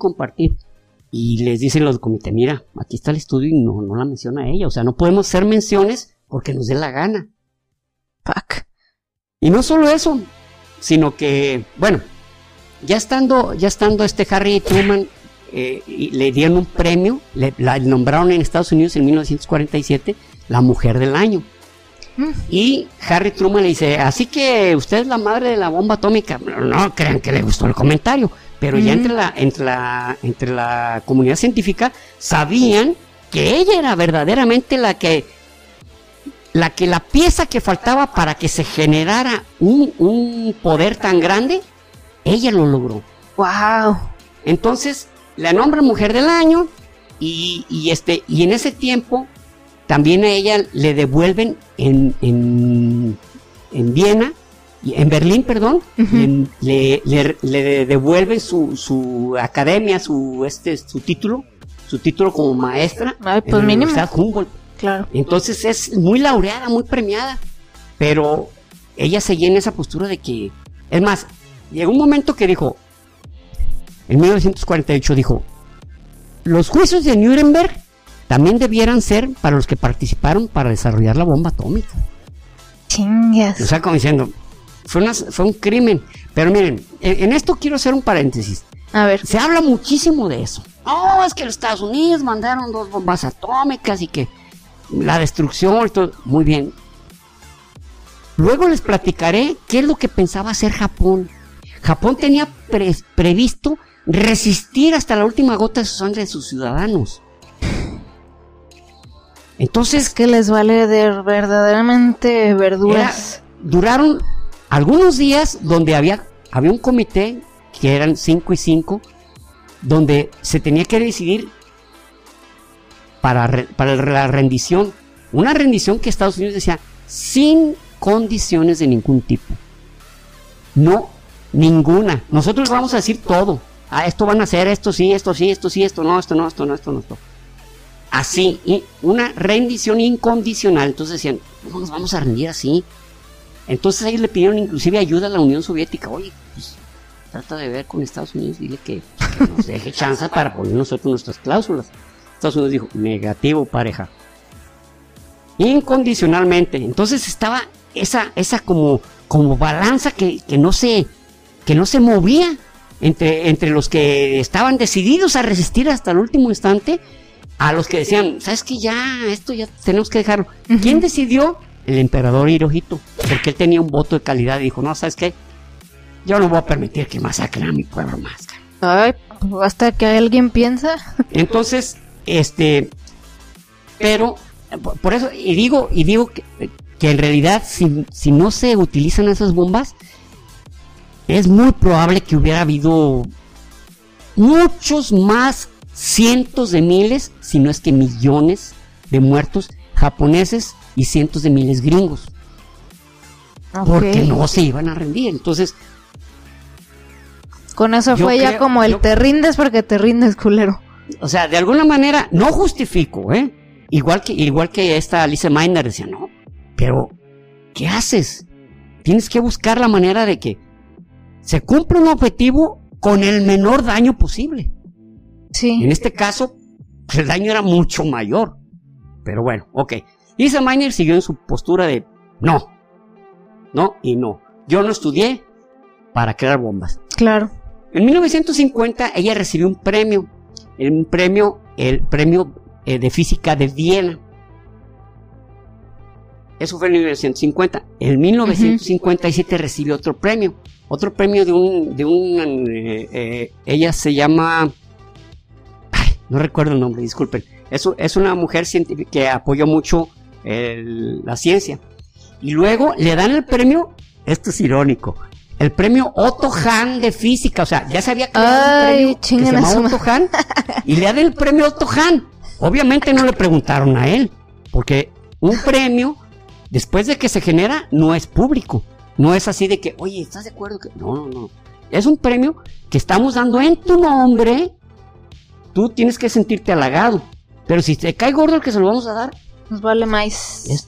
Y les dicen los del comité, mira, aquí está el estudio y no la menciona a ella, o sea, no podemos hacer menciones porque nos dé la gana. Fuck. Y no solo eso, sino que, bueno, ya estando Harry Truman, le dieron un premio, la nombraron en Estados Unidos en 1947 la mujer del año. Y Harry Truman le dice, así que usted es la madre de la bomba atómica. No crean que le gustó el comentario, pero ya entre la comunidad científica sabían que ella era verdaderamente la pieza que faltaba para que se generara un poder tan grande, ella lo logró. Wow. Entonces la nombra mujer del año y en ese tiempo también a ella le devuelven en Viena, en Berlín, perdón, le devuelven su academia, su título como maestra. Ay, pues en la mínimo. Universidad Humboldt. Claro. Entonces es muy laureada, muy premiada, pero ella seguía en esa postura de que, es más, llegó un momento que dijo, en 1948 dijo, los juicios de Nuremberg también debieran ser para los que participaron para desarrollar la bomba atómica. Chingas. O sea, como diciendo, fue un crimen. Pero miren, en esto quiero hacer un paréntesis. A ver. Se habla muchísimo de eso. No, es que los Estados Unidos mandaron 2 bombas atómicas y que la destrucción y todo. Muy bien. Luego les platicaré qué es lo que pensaba hacer Japón. Japón tenía previsto resistir hasta la última gota de su sangre de sus ciudadanos. Entonces, que les vale verdaderamente verduras. Duraron algunos días donde había un comité que eran 5 y 5, donde se tenía que decidir para la rendición. Una rendición que Estados Unidos decía sin condiciones de ningún tipo. No, ninguna. Nosotros vamos a decir todo. Esto van a hacer, esto sí, esto sí, esto sí, esto no. Así, y una rendición incondicional. Entonces decían, no nos vamos a rendir así. Entonces ellos le pidieron inclusive ayuda a la Unión Soviética. Oye, pues trata de ver con Estados Unidos, dile que nos deje chance para poner nosotros nuestras cláusulas. Estados Unidos dijo, negativo, pareja. Incondicionalmente. Entonces estaba esa como balanza que no se movía entre los que estaban decididos a resistir hasta el último instante, a los que decían, ¿sabes qué? Esto ya tenemos que dejarlo. Uh-huh. ¿Quién decidió? El emperador Hirohito, porque él tenía un voto de calidad y dijo, no, ¿sabes qué? Yo no voy a permitir que masacren a mi pueblo más. Ay, hasta que alguien piensa. Entonces, pero, por eso, y digo que en realidad, si no se utilizan esas bombas, es muy probable que hubiera habido muchos más, cientos de miles, si no es que millones de muertos japoneses y cientos de miles gringos. Okay. Porque no se iban a rendir. Entonces, con eso fue ya como te rindes porque te rindes, culero. O sea, de alguna manera, no justifico, igual que esta Alice Miner decía, no, pero ¿qué haces? Tienes que buscar la manera de que se cumpla un objetivo con el menor daño posible. Sí. En este caso, pues el daño era mucho mayor. Pero bueno, ok. Alice Miner siguió en su postura de no y no. Yo no estudié para crear bombas. Claro. En 1950 ella recibió un premio. El premio de física de Viena. Eso fue en 1950. En 1957 recibió otro premio. Otro premio ella se llama... no recuerdo el nombre, disculpen. Es una mujer científica que apoyó mucho la ciencia. Y luego le dan el premio, esto es irónico, el premio Otto Hahn de física. O sea, ya se había creado un premio que se llamaba Otto Hahn, y le dan el premio Otto Hahn. Obviamente no le preguntaron a él, porque un premio, después de que se genera, no es público. No es así de que, oye, ¿estás de acuerdo? No. Es un premio que estamos dando en tu nombre. Tú tienes que sentirte halagado. Pero si te cae gordo el que se lo vamos a dar, nos vale más. Es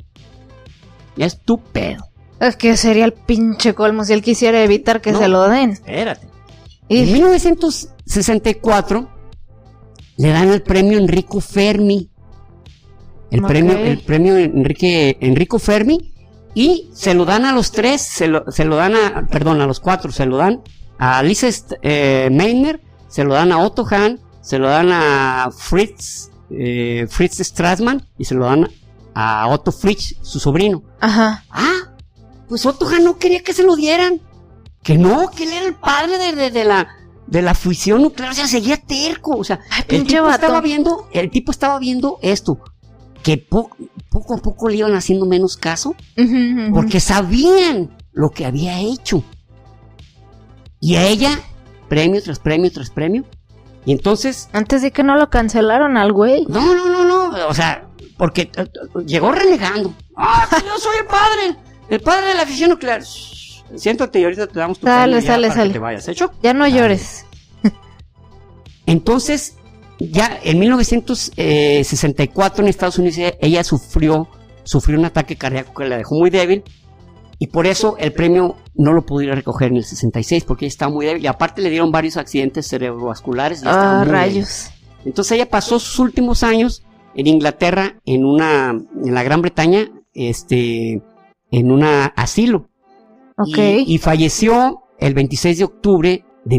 tu pedo. Es que sería el pinche colmo si él quisiera evitar que se lo den. Espérate. En 1964 le dan el premio Enrico Fermi. El premio Enrico Fermi. Y se lo dan a los tres. Se lo dan a los cuatro. Se lo dan a Alice Meitner. Se lo dan a Otto Hahn. Se lo dan a Fritz Strassmann. Y se lo dan a Otto Fritsch, su sobrino. Ajá. Pues Otto Hahn no quería que se lo dieran. Que él era el padre de la fusión nuclear. O sea, seguía terco. O sea, el tipo estaba viendo esto. Que poco a poco le iban haciendo menos caso. Porque sabían lo que había hecho. Y a ella, premio tras premio tras premio. Y entonces... Antes de que no lo cancelaron al güey. No. O sea, porque llegó renegando. Yo soy el padre de la fisión nuclear. Siéntate y ahorita te damos tu premio para que te vayas. ¿Hecho? Ya no llores. Entonces, ya en 1964 en Estados Unidos ella sufrió un ataque cardíaco que la dejó muy débil. Y por eso el premio no lo pudo ir a recoger en el 66, porque ella estaba muy débil. Y aparte le dieron varios accidentes cerebrovasculares. Rayos. Débil. Entonces ella pasó sus últimos años en Inglaterra, en la Gran Bretaña, en un asilo. Okay. Y falleció el 26 de octubre de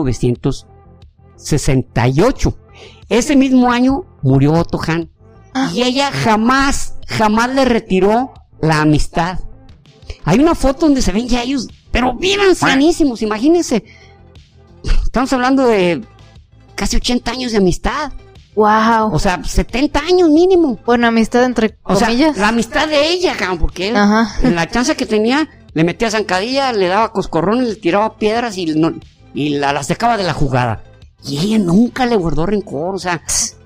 1968. Ese mismo año murió Otto Hahn. Y ella jamás le retiró la amistad. Hay una foto donde se ven ya ellos, pero bien ancianísimos, imagínense. Estamos hablando de casi 80 años de amistad. Wow. O sea, 70 años mínimo. Bueno, amistad entre comillas. O sea, la amistad de ella, porque él, en la chance que tenía, le metía zancadilla, le daba coscorrones, le tiraba piedras y la sacaba de la jugada. Y ella nunca le guardó rencor, o sea...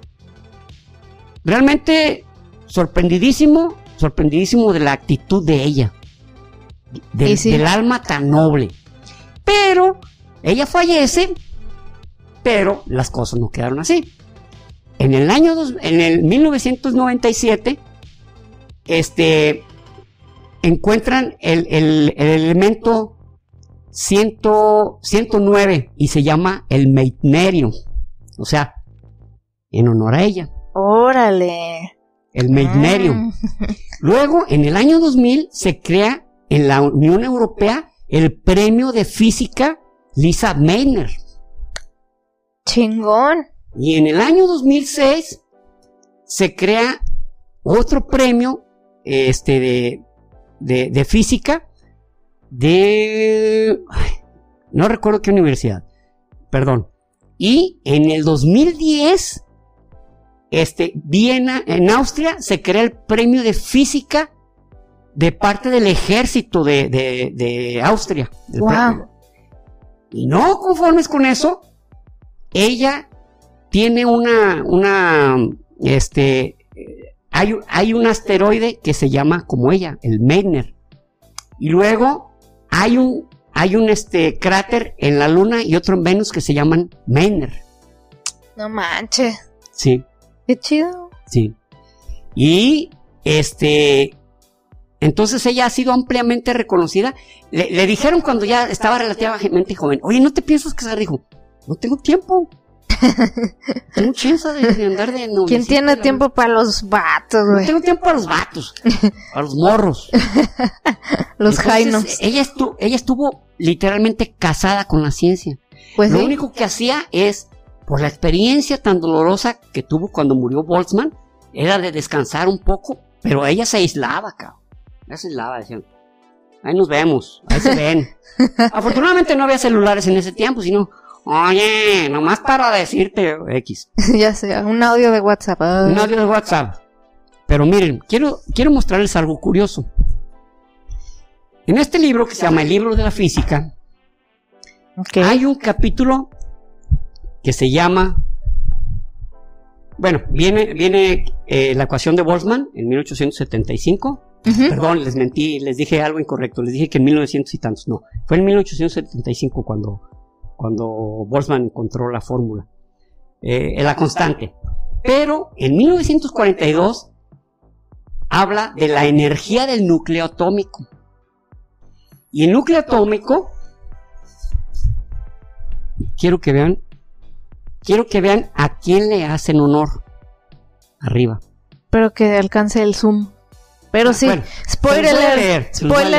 Realmente sorprendidísimo de la actitud de ella. Del alma tan noble. Pero ella fallece, pero las cosas no quedaron así. En el 1997 encuentran el elemento 109 y se llama el meitnerio. O sea, en honor a ella. Órale. El Meitnerium. Luego, en el año 2000, se crea en la Unión Europea el Premio de Física Lisa Meitner. Chingón. Y en el año 2006 se crea otro premio de física no recuerdo qué universidad, perdón. Y en el 2010 Viena, en Austria, se crea el premio de física de parte del ejército de Austria. Wow. Y no conformes con eso, ella tiene hay un asteroide que se llama como ella, el Meitner. Y luego hay un cráter en la Luna y otro en Venus que se llaman Meitner. No manches. Sí. Qué chido. Sí. Y entonces ella ha sido ampliamente reconocida. Le dijeron cuando ya estaba relativamente joven, oye, ¿no te piensas casar? Dijo, no tengo tiempo. Tengo chance de andar de noviecita. ¿Quién tiene tiempo para los vatos, güey? No tengo tiempo para los vatos, para los morros. Los jainos. Ella estuvo literalmente casada con la ciencia. Pues Lo sí. único que hacía es, por la experiencia tan dolorosa que tuvo cuando murió Boltzmann, era de descansar un poco, pero ella se aislaba, cabrón. Ella se aislaba, decían, ahí nos vemos, ahí se ven. Afortunadamente no había celulares en ese tiempo, sino, oye, nomás para decirte X. Ya sea, un audio de WhatsApp. Un audio de WhatsApp. Pero miren, quiero mostrarles algo curioso. En este libro que se llama El Libro de la Física, Okay. hay un capítulo que se llama, bueno, viene la ecuación de Boltzmann en 1875. Uh-huh. Perdón, les mentí, les dije algo incorrecto, les dije que en 1900 y tantos, no, fue en 1875 cuando Boltzmann encontró la fórmula, la constante. Pero en 1942 habla de la energía del núcleo atómico. Y el núcleo atómico, quiero que vean a quién le hacen honor arriba. Pero que alcance el zoom. Pero sí, Bueno, spoiler alert, se los voy a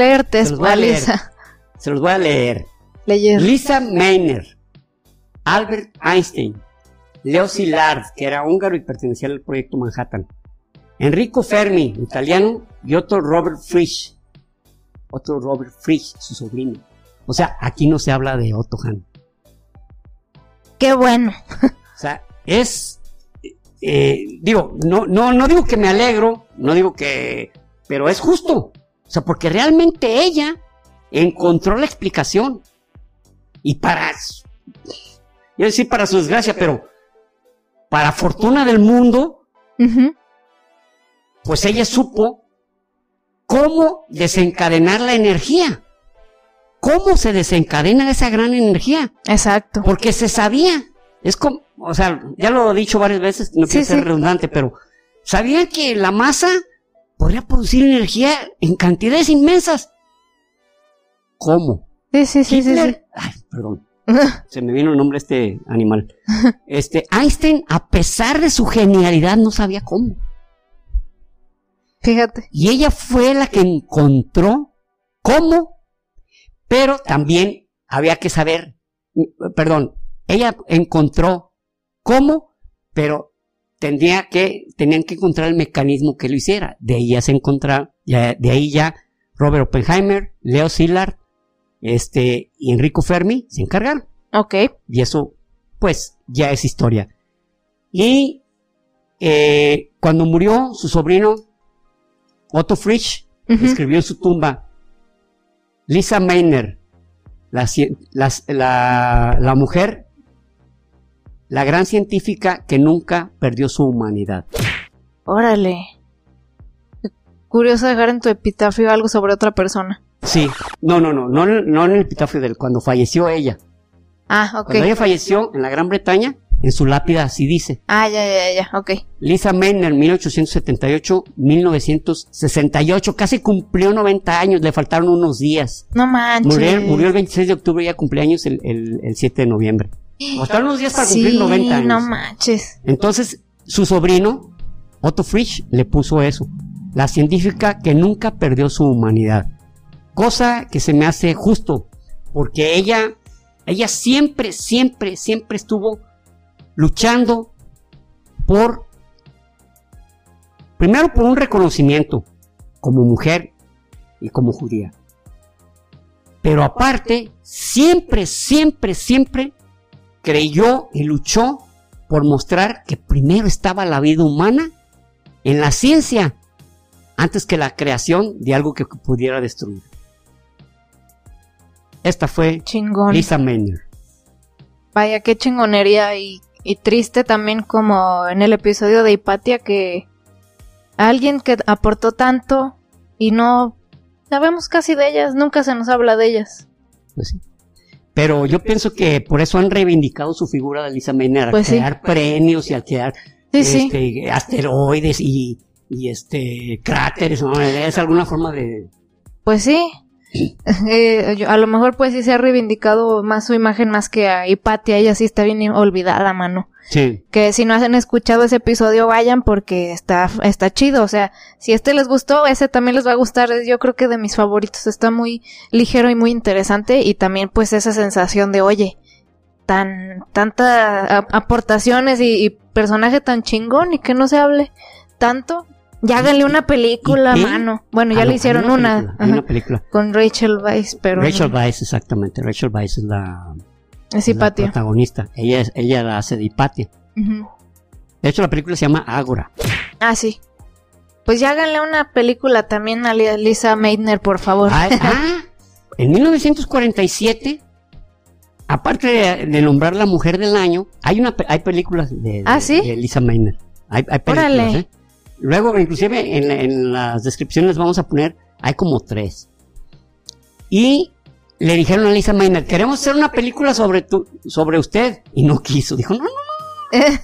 leer. Leyer. Lisa Meitner, Albert Einstein, Leo Szilard, que era húngaro y pertenecía al proyecto Manhattan, Enrico Fermi, italiano, y Otto Robert Frisch, su sobrino. O sea, aquí no se habla de Otto Hahn. Qué bueno. O sea, no digo que me alegro, pero es justo. O sea, porque realmente ella encontró la explicación. Y para su desgracia, pero para fortuna del mundo, Uh-huh. pues ella supo cómo desencadenar la energía. ¿Cómo se desencadena esa gran energía? Exacto. Porque se sabía. Es como, o sea, ya lo he dicho varias veces, no quiero ser redundante, pero sabían que la masa podría producir energía en cantidades inmensas. ¿Cómo? Sí. Ay, perdón. Se me vino el nombre de este animal. Einstein, a pesar de su genialidad, no sabía cómo. Fíjate. Y ella fue la que encontró cómo, pero también había que saber, ella encontró cómo, pero tenían que encontrar el mecanismo que lo hiciera. De ahí ya Robert Oppenheimer, Leo Szilard, y Enrico Fermi se encargaron. Ok. Y eso, pues, ya es historia. Y cuando murió su sobrino, Otto Frisch, Uh-huh. escribió en su tumba, Lisa Meitner, la mujer, la gran científica que nunca perdió su humanidad. Órale. Curioso dejar en tu epitafio algo sobre otra persona. Sí, no en el epitafio cuando falleció ella. Ah, ok. Cuando ella falleció en la Gran Bretaña, en su lápida así dice. Ah, ya, ok. Lisa Meitner, 1878-1968, casi cumplió 90 años, le faltaron unos días. No manches. Murió el 26 de octubre y ya cumpleaños el 7 de noviembre. O estaban unos días para cumplir 90 años. No manches. Entonces, su sobrino, Otto Frisch, le puso eso. La científica que nunca perdió su humanidad. Cosa que se me hace justo, porque ella siempre estuvo luchando primero por un reconocimiento como mujer y como judía. Pero aparte, siempre creyó y luchó por mostrar que primero estaba la vida humana en la ciencia, antes que la creación de algo que pudiera destruir. Esta fue Chingón. Lisa Meitner. Vaya, qué chingonería y triste también, como en el episodio de Hipatia, que alguien que aportó tanto y no sabemos casi de ellas, nunca se nos habla de ellas. Pues sí. Pero yo pienso que por eso han reivindicado su figura de Lisa Meitner, al Pues sí. crear premios y al crear asteroides y cráteres, ¿no? Es alguna forma de... Pues sí. A lo mejor pues sí se ha reivindicado más su imagen más que a Hipatia. Ella sí está bien olvidada, mano. Sí. Que si no han escuchado ese episodio, vayan, porque está chido. O sea, si les gustó, ese también les va a gustar. Yo creo que de mis favoritos. Está muy ligero y muy interesante. Y también pues esa sensación de, oye, tanta aportaciones y personaje tan chingón y que no se hable tanto. Ya háganle una película, mano. Bueno, ya le hicieron una película con Rachel Weisz, pero... Rachel Weisz, exactamente. Rachel Weisz es es Hipatia. La protagonista. Ella la hace de Hipatia. De hecho, la película se llama Ágora. Ah, sí. Pues ya háganle una película también a Lisa Meitner, por favor. En 1947, aparte de nombrar la mujer del año, hay películas de Lisa Meitner. Hay películas, órale. Luego, inclusive, en las descripciones vamos a poner, hay como 3. Y le dijeron a Lisa Meitner, queremos hacer una película sobre usted. Y no quiso. Dijo, no. Es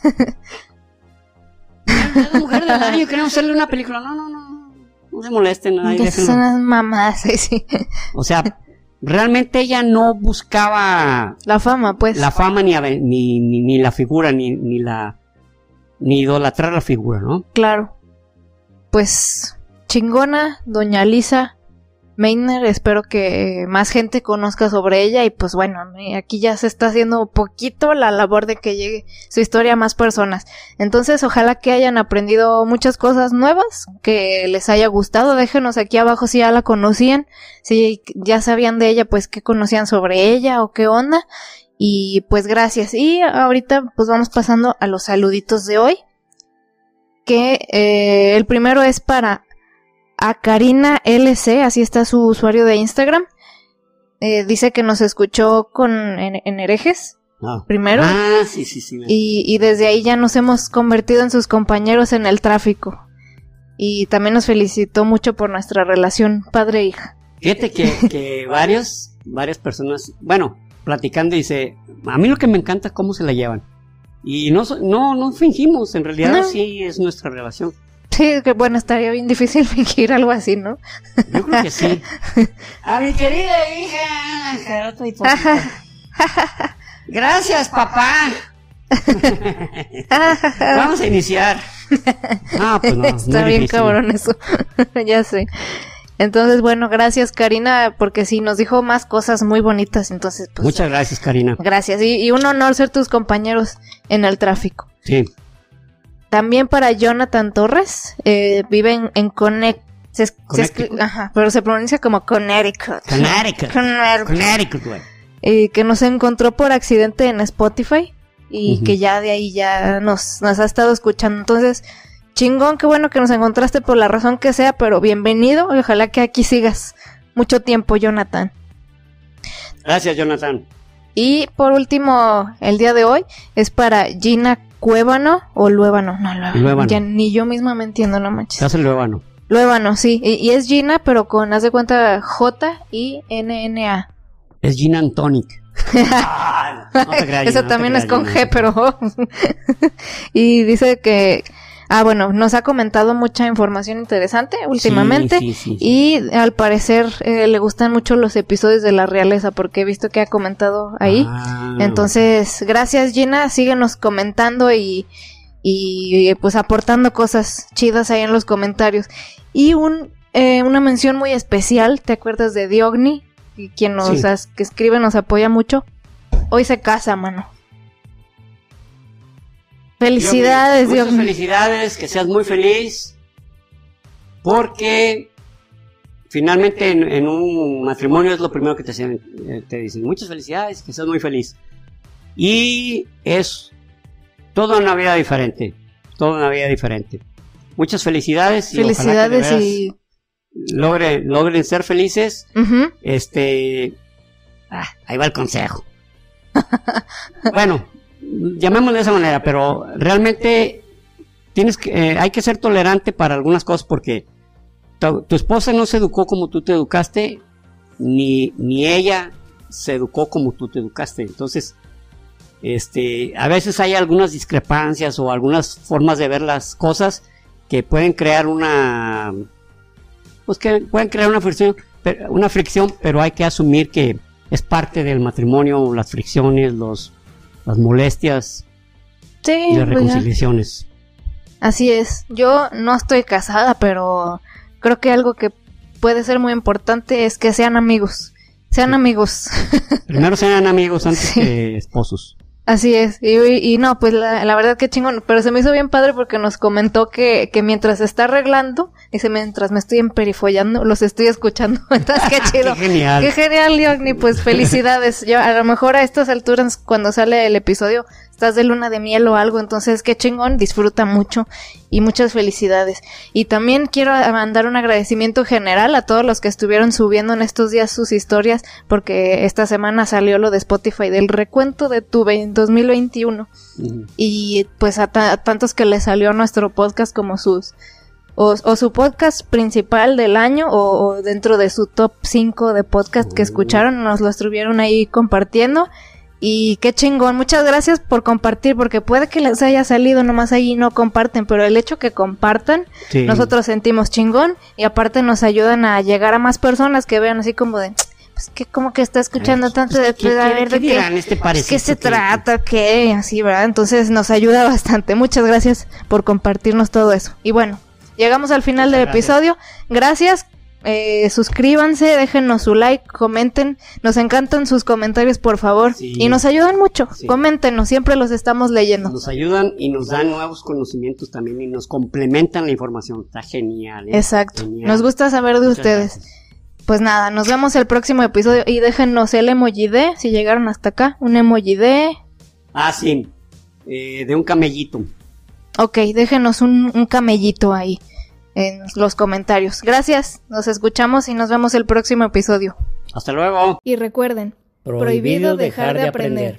la mujer del año, queremos hacerle una película. No se molesten. Son unas mamás, sí. O sea, realmente ella no buscaba la fama, pues. La fama ni la figura, ni idolatrar la figura, ¿no? Claro. Pues chingona, doña Lisa Meitner. Espero que más gente conozca sobre ella. Y pues bueno, aquí ya se está haciendo poquito la labor de que llegue su historia a más personas. Entonces ojalá que hayan aprendido muchas cosas nuevas, que les haya gustado. Déjenos aquí abajo si ya la conocían, si ya sabían de ella, pues qué conocían sobre ella o qué onda. Y pues gracias. Y ahorita pues vamos pasando a los saluditos de hoy, que el primero es para Karina LC, así está su usuario de Instagram. Dice que nos escuchó en Herejes primero. Sí. Y desde ahí ya nos hemos convertido en sus compañeros en el tráfico. Y también nos felicitó mucho por nuestra relación padre-hija. Fíjate que varias personas, bueno, platicando, dice, a mí lo que me encanta es cómo se la llevan. Y no fingimos, en realidad sí es nuestra relación. Sí, que bueno, estaría bien difícil fingir algo así, ¿no? Yo creo que sí. A mi querida hija, gracias, papá. Vamos a iniciar. Pues no. Está bien difícil. Cabrón eso. Ya sé. Entonces, bueno, gracias Karina, porque sí, nos dijo más cosas muy bonitas, entonces pues... Muchas gracias, Karina. Gracias, y un honor ser tus compañeros en el tráfico. Sí. También para Jonathan Torres, vive en Connecticut. Pero se pronuncia como Connecticut. Connecticut, güey. Que nos encontró por accidente en Spotify, y que ya de ahí ya nos ha estado escuchando, entonces... Chingón, qué bueno que nos encontraste por la razón que sea, pero bienvenido y ojalá que aquí sigas mucho tiempo, Jonathan. Gracias, Jonathan. Y por último, el día de hoy es para Gina Cuébano o Luébano. No, Luébano. Ya ni yo misma me entiendo, no manches. Se hace Luébano. Luébano, sí. Y es Gina, pero haz de cuenta, J-I-N-N-A. Es Gina Antonic. No te creas, eso también es con G, pero... Y dice que... bueno, nos ha comentado mucha información interesante últimamente. Sí. Y al parecer le gustan mucho los episodios de la realeza, porque he visto que ha comentado ahí. Entonces, gracias Gina, síguenos comentando y pues aportando cosas chidas ahí en los comentarios. Y una mención muy especial, ¿te acuerdas de Diogni? Quien que escribe, nos apoya mucho. Hoy se casa, mano. Felicidades, Diogni. Diogni. Muchas felicidades, que seas muy feliz. Porque finalmente en un matrimonio es lo primero que te dicen. Muchas felicidades, que seas muy feliz. Y es toda una vida diferente. Muchas felicidades. Y felicidades ojalá que logren ser felices. Uh-huh. Ahí va el consejo. Bueno, llamémoslo de esa manera, pero realmente hay que ser tolerante para algunas cosas, porque tu esposa no se educó como tú te educaste, ni ella se educó como tú te educaste. Entonces, a veces hay algunas discrepancias o algunas formas de ver las cosas que pueden crear una fricción, pero hay que asumir que es parte del matrimonio, las fricciones, las molestias y las reconciliaciones. Así es. Yo no estoy casada, pero creo que algo que puede ser muy importante es que sean amigos. Amigos. Primero sean amigos antes que esposos. Así es, y no, pues la verdad que chingón, pero se me hizo bien padre porque nos comentó que mientras se está arreglando, dice, mientras me estoy emperifollando, los estoy escuchando. Entonces, qué chido. Qué genial, Diogni, pues felicidades. Yo, a lo mejor a estas alturas, cuando sale el episodio, estás de luna de miel o algo, entonces qué chingón, disfruta mucho y muchas felicidades. Y también quiero mandar un agradecimiento general a todos los que estuvieron subiendo en estos días sus historias, porque esta semana salió lo de Spotify del recuento de tu 2021. Uh-huh. Y pues a tantos que les salió nuestro podcast como o su podcast principal del año o dentro de su top 5 de podcast que escucharon, nos lo estuvieron ahí compartiendo. Y qué chingón, muchas gracias por compartir, porque puede que les haya salido nomás ahí y no comparten, pero el hecho que compartan, nosotros sentimos chingón, y aparte nos ayudan a llegar a más personas que vean así como de, pues que como que está escuchando tanto de qué se trata, qué, así, ¿verdad? Entonces nos ayuda bastante. Muchas gracias por compartirnos todo eso. Y bueno, llegamos al final del episodio. Gracias. Suscríbanse, déjennos su like, comenten, nos encantan sus comentarios, por favor, y nos ayudan mucho. Coméntenos, siempre los estamos leyendo. Nos ayudan y nos dan nuevos conocimientos también y nos complementan la información. Está genial. Exacto, genial. Nos gusta saber de ustedes. Gracias. Pues nada, nos vemos el próximo episodio y déjennos el emoji de, si llegaron hasta acá, un emoji de... de un camellito. Ok, déjenos un camellito ahí en los comentarios. Gracias, nos escuchamos y nos vemos el próximo episodio. Hasta luego. Y recuerden, prohibido dejar de aprender.